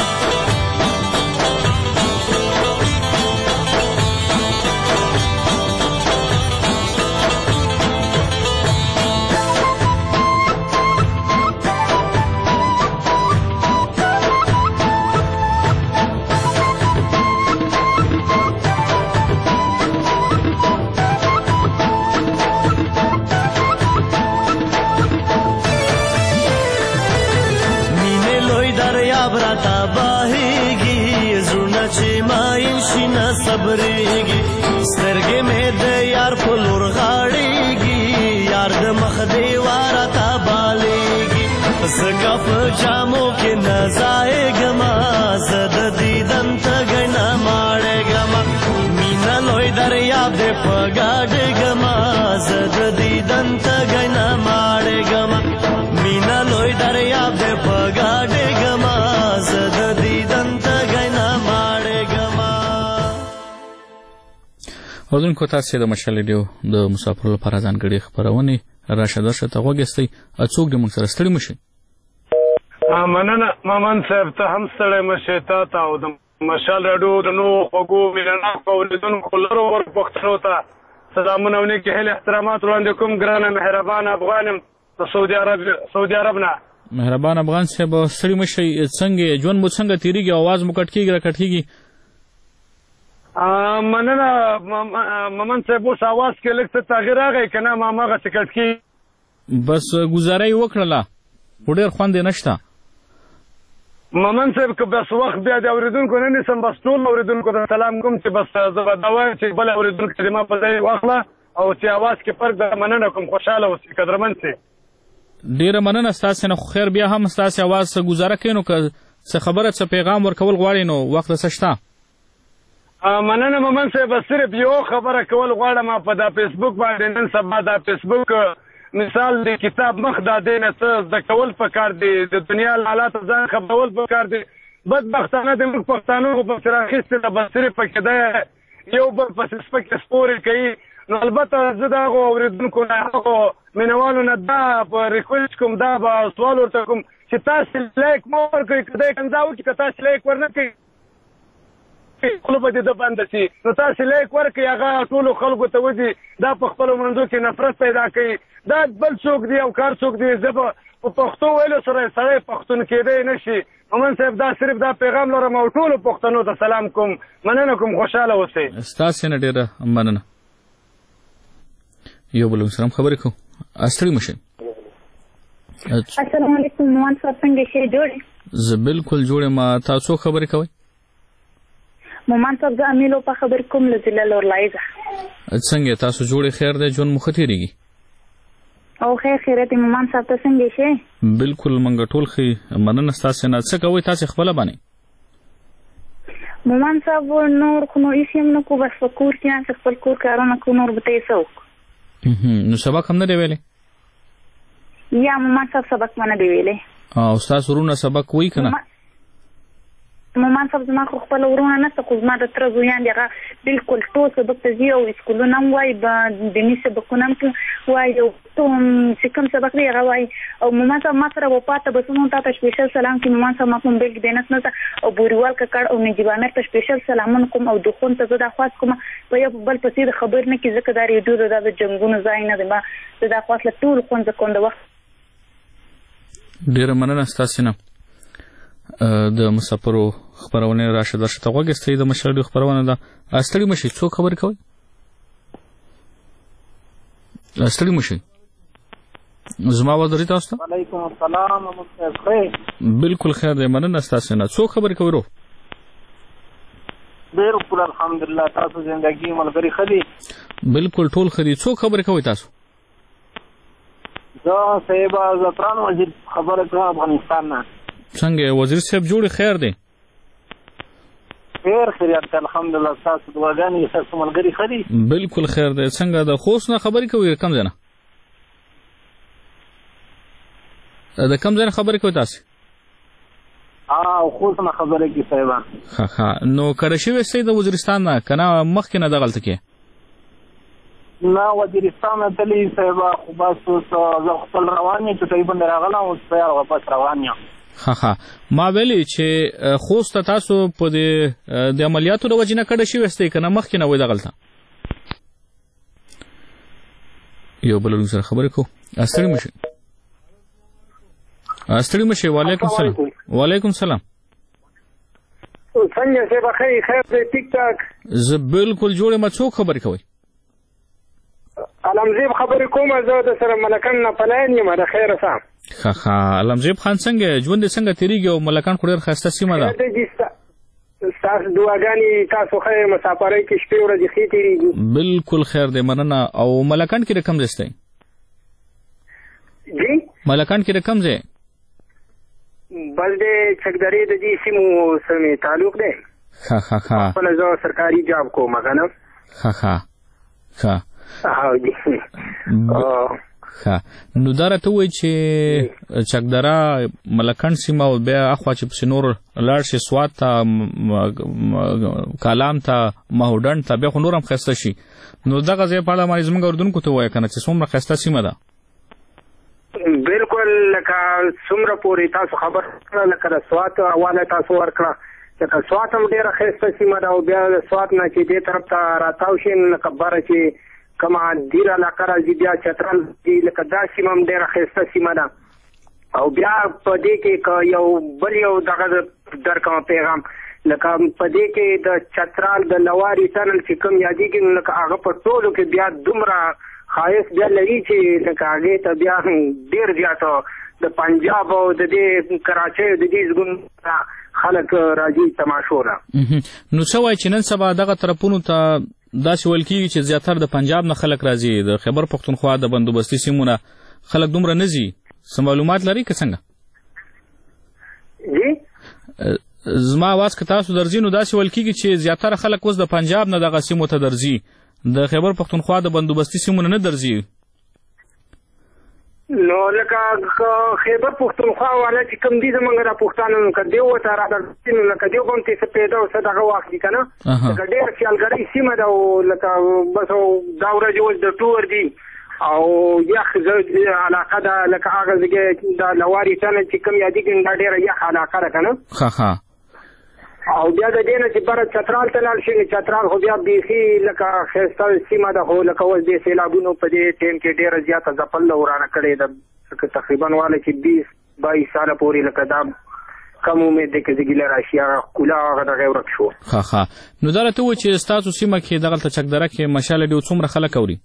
صبرېږي سترګې مې د یار په لور غاړېږي یار د مخ دیواره ته بالېږي ځکه په جامو کې نه ځایېږمه زه د دیدن تږی نه ماړېږمه مینه لوی دریاب دی په ګاډېږمه زه د دیدن تږی نه ماړېږمه مینه لوی دریاب دی په ګاډېږمه زه د دیدن تږی نه ماړېږمه. اوردونکو تاسې د مشال ریډیو د مسافرو لپاره ځانګړې خپرونې راشه درشه ته غوږ یاستئ څوک دې موږ سره ستړي مشي. مننه مامن صاحب ته هم ستړی مشې تا ته او د مشال راډیو د نوو خوږو مینهناکو اورېدونکو لرو ورو پښتنو ته سلامونه او نیکې هیلې احترامات وړاندې کوم ګرانه مهربان افغان یم د سعودي عرب سعودي عرب نه. مهربان افغان صاحب ستړي مشئ څنګه ژوند مو څنګه تېرېږي اواز مو کټ کېږي را کټ کېږي؟ مننه مامن صاحب اوس اواز کې لږ څه تغییر راغی که نه ما هماغسې کټ کېږي. بس ګزاره یې وکړله خو ډېر خوند یې نشته. مامن صاحب که بس وخت بیا د اورېدونکو نه نیسم بس ټول اورېدونکو ته سلام کوم چې بس زه به دا وایم چې بل اورېدونکو چې ما په ځای واخله او چې اواز کې فرق ده مننه کوم خوشحاله اوسې قدرمن سې. ډېره مننه ستاسې نه خو خیر بیا هم ستاسې اواز څه ګزاره کوي نو که څه خبره څه پیغام ورکول غواړئ نو وخت څه شته؟ مننه مامن صاحب صرف یو خبره کول غواړم په دا فیسبوک باندې نن سبا دا فیسبوک مثال د کتاب مخ دا دی نه څه زده کول پکار دی د دنیا حالاتو ځان خبرول پکار دی بدبختانه د موږ پښتانو په سر اخیستل د بصری پکې ده یو بل په سپک سپوري کوي نو البته زه دا اوریدونکو نه هغه مینوالو نه دا په ریکوست کوم دا به سوال ورته کوم چې تاسو لایک مور کوي کله کنده او چې تاسو لایک ورنه کوي خپل په دې د باندې سي نو تاسو لیک ورکړئ هغه ټول خلکو ته ودی دا په خپل منځو کې نفرت پیدا کوي دا بل څوک دی او کار څوک دی زه په پښتو ویلو سره سره پښتون کېدی نشي مومن صاحب دا صرف دا پیغام لرم او ټول پښتنو ته سلام کوم مننه کوم خوشاله اوسئ ستاسو نه ډیره مننه یو بل سلام خبرې کو اصلي مشه السلام علیکم مومن صاحب څنګه شې جوړ زه بالکل جوړ ما تاسو خبرې کوئ مومن صاحب زه امیلو په خبر کوم لزله لور لایزه څنګه تاسو جوړ خیر دی جون مختیریږي او خیر خیرت مومن صاحب ته څنګه شي بالکل منګه ټول خي مننه تاسو نه څه کوي تاسو خپل باندې مومن صاحب نور خو نو هیڅ نو کو بس کور کې نه خپل کور کارونه کو نور به تاسو نو سبق هم نه دی ویلې یا مومن صاحب سبق نه دی ویلې او استاد ورونه سبق وای کنه مومن صاحب زما خو خپل ورونه نه څه زما د تر زویان دی هغه بالکل ټول سبق ته ځي او سکولونه هم وایي د دیني سبقونه هم وایي او چې کوم سبق دی هغه وایي او مومن صاحب ما سره وپاته بس مونږ ته سپیشل سلام کوم مومن صاحب ما کوم بیل دینس نه او بوریوال ککړ او نجیبانه ته سپیشل سلامونه کوم او د خون ته زه خاص کوم په یو بل پسې د خبر نه کې ځکه دا ریډیو د جنگونو ځای نه دی ما دا خاص له ټول خون ځکه د وخت ډیره مننه تاسو نه د مسافرو خبرونه راشد ورشته غوږستې د مشرډي خبرونه ده استړي مشي څو خبر کوي استړي مشي زما ودرې تاسو وعلیکم السلام مستخې بالکل خیر دی مننه تاسو نه څو خبر کوي رو بالکل الحمدلله تاسو ژوندۍ ملګری خدي بالکل ټول خدي څو خبر کوي تاسو زه صاحب زفران وزیر خبره کوم افغانستان نه څنګه وزیر صاحب جوړ خیر دی خیر خیریت الحمدلله تاسو دعاګانې تاسو ملګری خدي بالکل خیر دی څنګه د خوښ نه خبرې کوي کم ځنه د کم ځنه خبرې کوي تاسو اه خوښ نه خبرې کوي صاحب ها ها نو کړه شوی سي د وزیرستان نه کنه مخکې نه د غلطه کې نه وزیرستان ته تللی صاحب خو بس زه خپل روان یم چې تقریبا راغلم او بیا واپس روان یم ها ها ما ویلي چې خوست تاسو په د د عملیاتو د وجې نه کډه شوی استئ کنه مخکې نه وای د غلطه یو بل سره خبرې کو استړي مشه استړي مشه وعلیکم السلام وعلیکم السلام څنګه څه بخیر خیر دې ټیک ټاک زه بالکل جوړه ما څوک خبرې کوي علمزیب خبرې کوم زه د سره ملکان نه پلاین یم د خیر سره ها ها علمزیب خان څنګه ژوند څنګه تیریږي او ملکان خو ډېر خسته سیمه ده تاسو دعاګانې تاسو خیر مسافرۍ کې شپې ورځې ښې تیریږي بالکل خیر دی مننه او ملکان کې رقم ځسته جی ملکان کې رقم ځه بل دې چکدرې د دې سیمو سره تعلق دی ها ها ها خپل زه سرکاري جاب کوم غنم ها ها ها ها جی ها نو دا راته وایي چې چکدره ملکان سیمه او بیا اخوا چې پسې نور لاړ شي سوات ته کالام ته مهوډن ته بیا خو نور هم ښایسته شي نو دغه ځای په اړه باندې زموږ اردوونکو ته ووایه که نه چې څومره ښایسته سیمه ده بالکل لکه څومره پورې تاسو خبر کړه لکه د سوات حواله تاسو ورکړه لکه سوات هم ډېره ښایسته سیمه ده او بیا د سوات نه چې دې طرف ته راتاو شي لکه بره چې کما دیر علاقه راځي بیا چترال دی لکه دا سیمه هم ډېره ښایسته سیمه ده او بیا په دې کې یو بل یو دغه درکوم پیغام لکه په دې کې د چترال د لواري ټنل چې کوم یادېږي لکه هغه په ټولو کې بیا دومره ښایست بیا لري چې لکه هغې ته بیا ډېر زیات د پنجاب او د دې کراچۍ د دې زګون خلک راځي تماشو له نو څه وایي چې نن سبا دغه طرفونو ته داسې ویل کېږي چې زیاتره د پنجاب نه خلک راځي د خیبر پښتونخوا د بندوبستي سیمونه خلک دومره نه ځي څه معلومات لري که څنګه جی زما اواز که تاسو درځي نو داسې ویل کېږي چې زیاتره خلک اوس د پنجاب نه دغه سیمو ته درځي د خیبر پښتونخوا د بندوبستي سیمونه نه درځي نو لکه خیبر پښتونخوا والا چې کوم دي زمونږ د پښتانه که دیو ته راځي نو لکه دیو هم څه پیدا او څه دغه واخلي که نه لکه ډېر خیالګرۍ سیمه ده او لکه بس دا ورځې اوس د ټور دي او یخ علاقه ده لکه هغه ځای د لواري ټنل چې کوم یادېږي دا ډېره یخ علاقه ده که نه ښه ښه او بیا د دې نه چې بره چترال ته لاړ شي، چترال خو بیا بیخي لکه ښایسته سیمه ده، خو لکه اوس دې سیلابونو په دې ټایم کې ډېره زیاته ځپل ورانه کړې ده، تقریبا واله چې بیس بایس ساله پورې لکه دا کم امید دی چې ګیله راشي، هغه ښکلا هغه دغه ورک شو. ښه ښه نو دا راته ووایه چې ستاسو سیمه کې دغلته چکدره کې مشاله ډېر څومره خلک اوري؟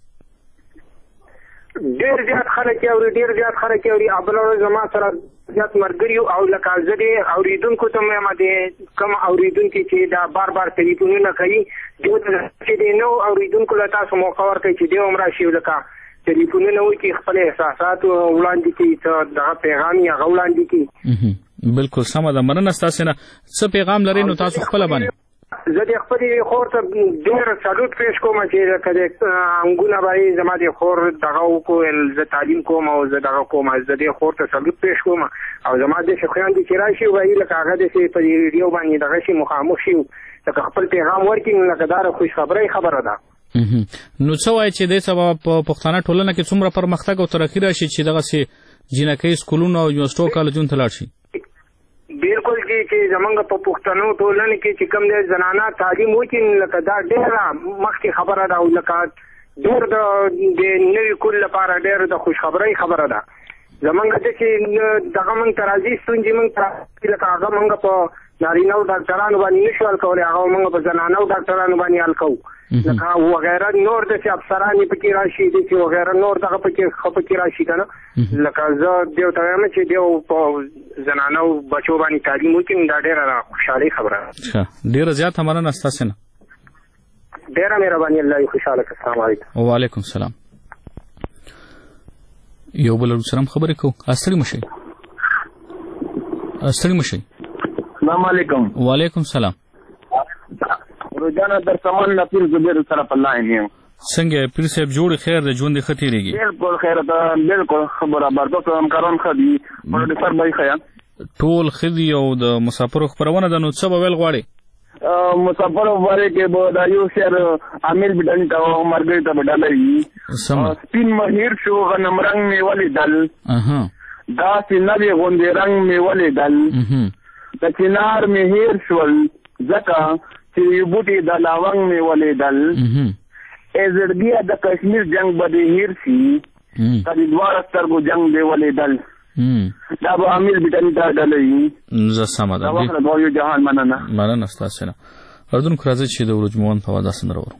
ډېر زیات خلک اوري، ډېر زیات خلک اوري. او بله ورځ زما سره زیات ملګري یو، او لکه زه دې اورېدونکو ته مې یم د کوم اورېدونکي چې دا بار بار ټلیفونونه کوي، دوی ته چې د نو اورېدونکو له تاسو موقع ورکوي چې دوی هم راشي لکه ټلیفونونه وکړي، خپل احساسات وړاندې کړي، څه دغه پیغام یې هغه وړاندې کړي. بالکل سمه ده، مننه ستاسې نه. څه پیغام لرئ نو تاسو خپله باندې؟ زه د خپلې خور ته ډېر سلوټ پیش کوم چې لکه د انګونه باندې زما د خور دغه وکړو، زه تعلیم کوم او زه دغه کوم، زه د خور ته سلوټ پیش کوم. او زما داسې خویندې چې راشي وایي لکه هغه داسې په ریډیو باندې دغه شي مخامخ شي، لکه خپل پیغام ورکړي، نو لکه دا خوشخبرۍ خبره ده. نو څه وایي چې دې سبا په پښتانه ټولنه کې څومره پرمختګ او ترقي راشي چې دغسې جینکۍ سکولونو او یونیورسټو کالجونو ته لاړ شي؟ بالکل جی چې زمونږ په پښتنو ټولنه کې چې کوم دی زنانه تعلیم وکړي، لکه دا ډېره مخکې خبره ده، او لکه ډېر د نوي کول لپاره ډېر د خوشخبرۍ خبره ده. زمونږ داسې دغه موږ ته راځي ستونزې موږ ته راځي، لکه هغه موږ په نارینهو ډاکټرانو باندې نشو حل کولی، هغه موږ په زنانو ډاکټرانو باندې حل کوو، لکه وغیره نور داسې افسران یې پکې راشي، داسې وغیره نور دغه پکې ښه پکې راشي که نه. لکه زه دیو ته وایم چې دیو په زنانو بچو باندې تعلیم وکړي، دا ډېره خوشحالۍ خبره ده. ښه ډېره زیاته مننه ستاسې نه. ډېره مهرباني، الله یې خوشحاله کړه. السلام علیکم. وعلیکم السلام. یو بل سره هم خبرې کوو. ستړي مه شئ، ستړي مه شئ. السلام علیکم. وعلیکم السلام. روزانه در سامان نه پیر زبیر سره په لاین یم. څنګه پیر صاحب جوړ خیر د ژوند ښه تېرېږي؟ بالکل خیر ده، بالکل ښه برابر. تاسو همکاران ښه دي، پروډوسر به یې ښه یم. ټول ښه دي. او د مسافرو خپرونه ده، نو څه به ویل غواړې؟ مسافرو باره کې به دا یو شعر عامل بډني ته او مرګري ته به ډالۍ وي. سپین مهیر شو غنم رنګ مې ولیدل، داسې نوې غوندې رنګ مې ولیدل، د چنار مې هیر شول ځکه چې یو بوټي د لاونګ مې ولیدل. ای زړګیه د کشمیر جنګ به دې هیر شي، که د دواړه سترګو جنګ دې ولیدل. دا به عامل بډني ته ډالۍ وي. زه سمه ده. دا وخت د یو جهان مننه. مننه ستاسې نه. اردوونکو راځئ چې د ورجمون په واده سندره ورو.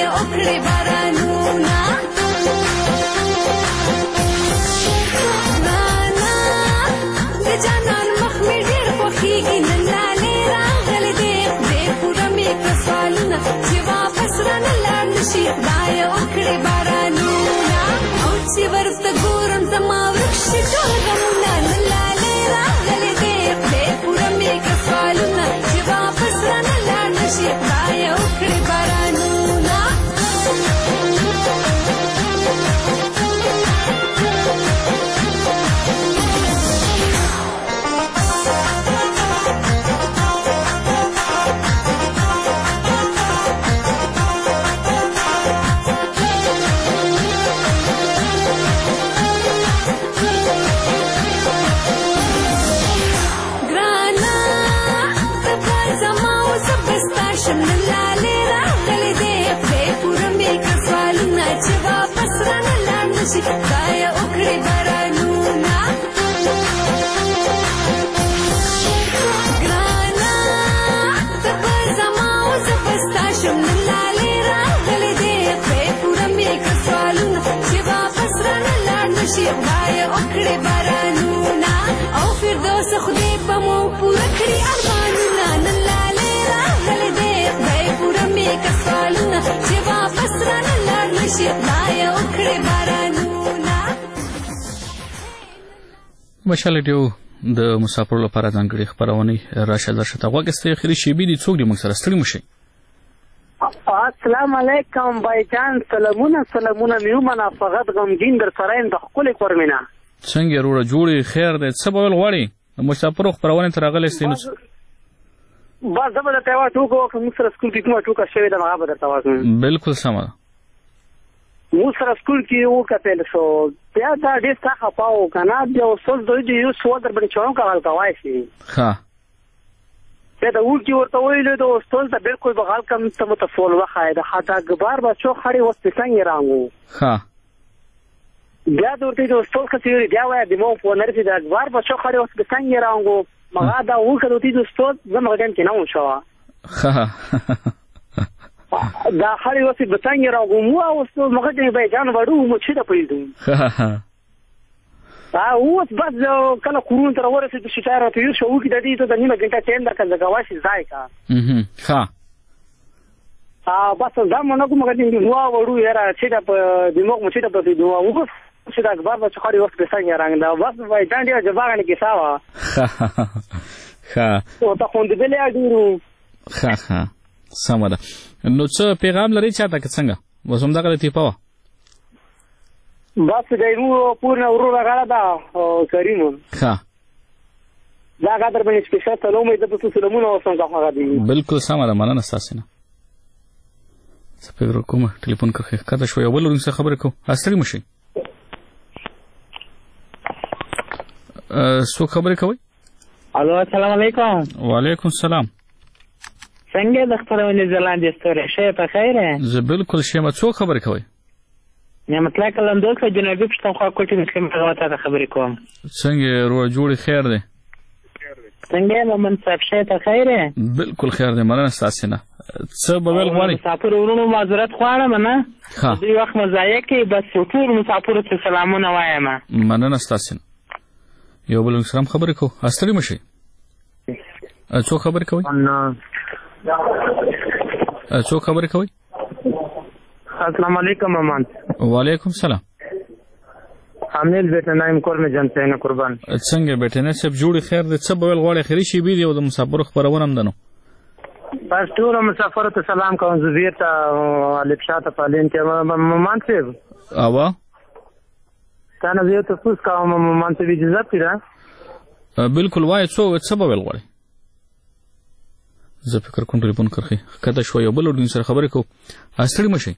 خدای وکړي بارانونه نانا د جانان مخ مې ډېر خوښېږي نن لالې راغلې دی خدای پوره مې کړه سوالونه چې واپس رانه لاړ نه شي خدای وکړي بارانونه او چې ورته ګورم زما ورک شي ټول غمونه نن لالې راغلې دی خدای پوره مې کړه سوالونه چې واپس رانه لاړ نه شي خدای وکړي بارانونه خدای وکړي بارانونه ګرانه ته به زما او زه به ستا شم نن لالې راغلې دی خدای پوره مې کړه سوالونه چې واپس رانه لاړ نه شي خدای وکړي بارانونه او فردوس خدای به مو پوره کړي ارمانونه نن لالې راغلې دی خدای پوره مې کړه سوالونه چې واپس رانه لاړ نه شي خدای وکړي بارانونه مشال ډیو د مسافرو لپاره ځانګړي خبرونه راشه درشه ته وګستې اخري شیبي دي څوک دې موږ سره ستړي مشي السلام علیکم بایجان سلامونه سلامونه میومنه فقط غمگین در سرایم د خپل کورمنه څنګه وروړه جوړي خیر دې څه بول غواړي د مسافرو خبرونه تر غلې ستینو بس زبر ته وا ټوکو کوم سره سکول کې کومه ټوکا شوی د هغه به تاسو بالکل سم مو سره سکول کې یو کتل شو بیا دا ډېر څه پاو کنه بیا اوسل دوی دی یو څو در باندې چون کول کوي شي ها بیا دا ورکی ورته ویلو د اوسل ته بالکل بغال کم ته متفول وخای د خاطا غبار بچو خړی وسته څنګه رانګو ها بیا د ورته د اوسل کثیر بیا وای د مو په نرسي د غبار بچو خړی وسته څنګه رانګو مغا دا ورکه د دې اوسل زما غدن کې نه وشو ها دا خړی وسته بتنګ راغو مو اوسو مګه دې به جان وړو مو چې ته پېدو ها اوس بس کله قرون تر ورسې د شتاره ته یو شو کې د دې ته د نیمه غنټه چین دا کله غواشي ځای کا اها ها ها بس دا مونږ کومه دې مو وړو یاره چې دا دماغ مو چې ته پېدو او چې دا غبار به خړی وسته بتنګ رنګ دا بس وای دا دې جوابانه کې ساوا ها او ته خوند به له اډیرو ها ها سمه ده نو څه پیغام لري چاته که څنګه وسوم دغه تی پاوه بس دایو پورنه ورو راغلا دا کریم ها دا غادر باندې سپیشل سلام دې په سلامونه وسوم دا هغه دی بالکل سمه ده مننه ساسینه سپیګر کومه ټلیفون کوي کله شو یو بل څه خبره کو اصلي مشي سو خبره کوي الو السلام علیکم وعلیکم السلام څنګه د خبرونه زلاندې ستوره شي په خیره زه بالکل شیمه څو خبرې کوي نعمت الله کلندوک په جنوبي پښتونخوا کوټې مسلم هغه ته خبرې کوم څنګه رو جوړي خیر دی څنګه مومن صاحب شي په خیره بالکل خیر دی مننه تاسو نه څه بویل غواړي مسافر ورونو معذرت غواړم نه دې وخت مزایه کې بس ټول مسافر ته سلامونه وایم مننه تاسو یو بل سلام خبرې کو استری مشي څو خبرې کوي څو خبرې کوي السلام علیکم امان وعلیکم السلام حامل بیٹه نایم کول می جان څنګه قربان څنګه بیٹه نه سب جوړي خیر دې څه بویل غواړي خري شي بي دی او د مسافر خبرونه هم دنو بس ټول مسافر ته سلام کوم زویر ته الف شاته پالین ته مانته اوا کنه زه ته څه کوم مانته اجازه پیرا بالکل وای څو څه بویل غواړي زه فکر کوم ټلیفون کړخي کته شو یو بل ورډین سره خبرې کو استړي مشي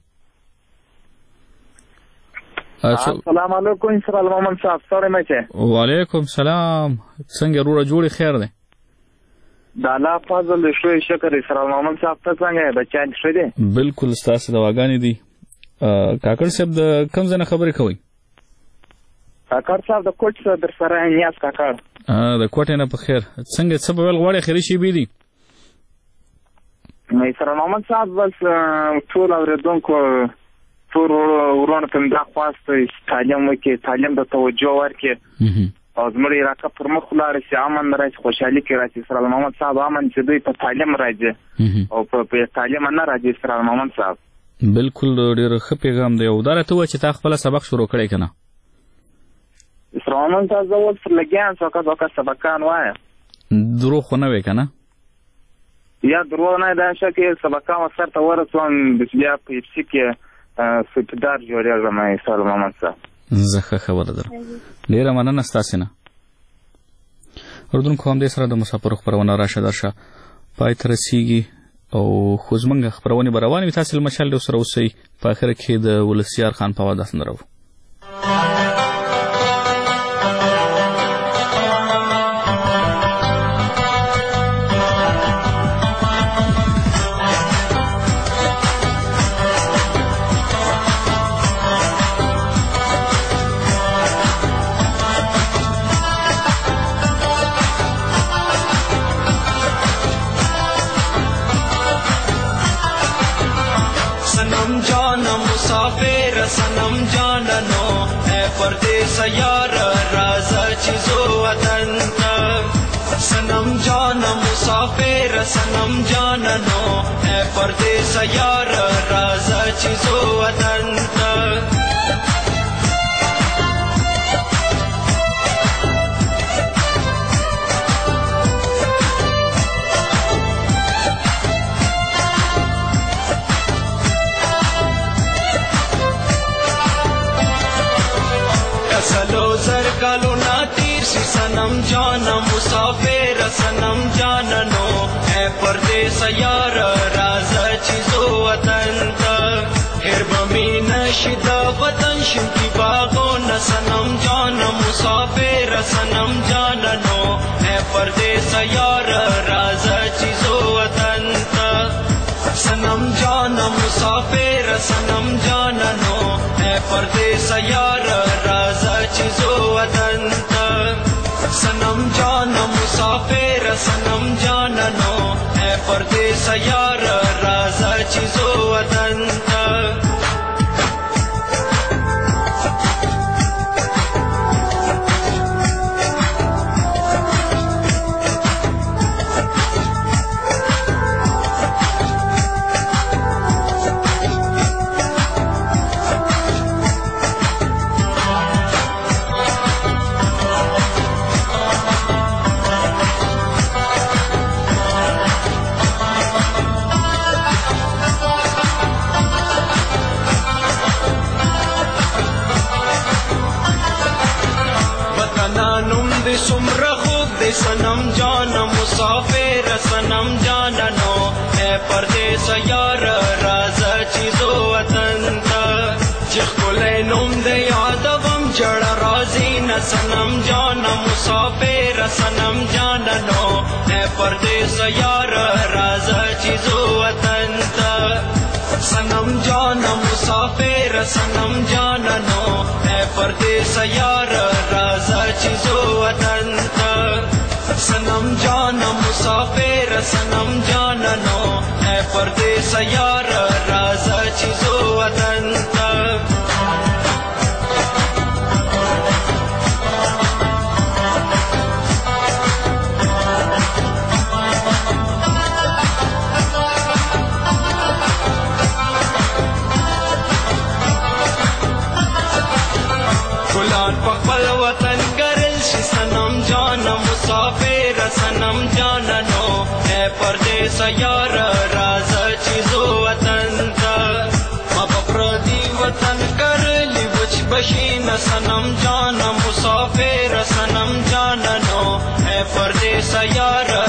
السلام علیکم سلام محمد صاحب سره مچه وعلیکم السلام څنګه روړه جوړي خیر ده د الله فضل شوی شکر سلام محمد صاحب ته څنګه بچان ښه دي بالکل ستاسو د واګانی دي کاکړ صاحب د کوم ځنه خبرې کوي کاکړ صاحب د کوټ سره در سره نیاز کاکړ ا د کوټ نه په خیر څنګه څه بل غواړي خیر شي بي دي سره محمد صاحب بس ټول اورېدونکو ټول ورونو ته دا خواست تعلیم وکړي، تعلیم ته توجه ورکړي او زموږ علاقه پر مخ ولاړه شي، امن راشي، خوشحالي کې راشي. سره محمد صاحب امن چې دوی په تعلیم راځي او په تعلیم نه راځي. سره محمد صاحب بالکل ډېر ښه پیغام دی. او دا راته ووایه چې تا خپله سبق شروع کړی که نه؟ سره محمد صاحب زه اوس لګیا یم څوکه څوکه سبقان وایم. دروغ خو نه وی که نه؟ یا دروغ نه، دا ښه کې سبقان ورسره ته ورسوم بیا په اپسي کې سپیدار جوړېږم. سره محمد صاحب زه ښه خبره درم. ډېره مننه ستاسې نه. اردونکو همدې سره د مسافرو خپرونه راشه درشه پای ته رسیږي او خو زموږ خپرونې به روانې وي. تاسې له مشال ډېو سره اوسئ. په اخره کې د ولسیار خان په اواز داسې نرو. सनम जाननो है परदेस यार राजा चीजो वतन सनम जान मुसाफिर सनम जाननो है परदेस यार राजा चीजो वतन कालो ना तीर सी सनम जाना मुसाफिर सनम जाननो है परदेस यार राजा चीजो वतन फिर बमी नशिदा वतन शिमकी बागो न सनम जाना मुसाफिर सनम जाननो है परदेस यार राजा चीजो वतन सनम जाना मुसाफिर सनम जाननो है परदेस यार राजा चीजो वतन सनम जाना मुसाफिर सनम जाननो है परदेस यार राजा चीजो वतन सनम जाना मुसाफिर सनम जाननो है परदेस यार राजा चीजो वतन चिखले नुम दे यादवम जड़ राजी न सनम जाना मुसाफिर सनम जाननो है परदेस यार राजा चीजो वतन सनम जाना मुसाफिर सनम जाननो है परदेस यार राजा चीजो वतन सनम जाना मुसाफिर सनम जाननो है परदेस यार राजा चीजो वतन गुलान पकल वतन करल सनम जाना मुसाफिर सनम जाननो है परदेस यार राजा चीजो वतन मपप्रदी वतन कर लिबच बशीन सनम जाना मुसाफिर सनम जाननो है परदेस यार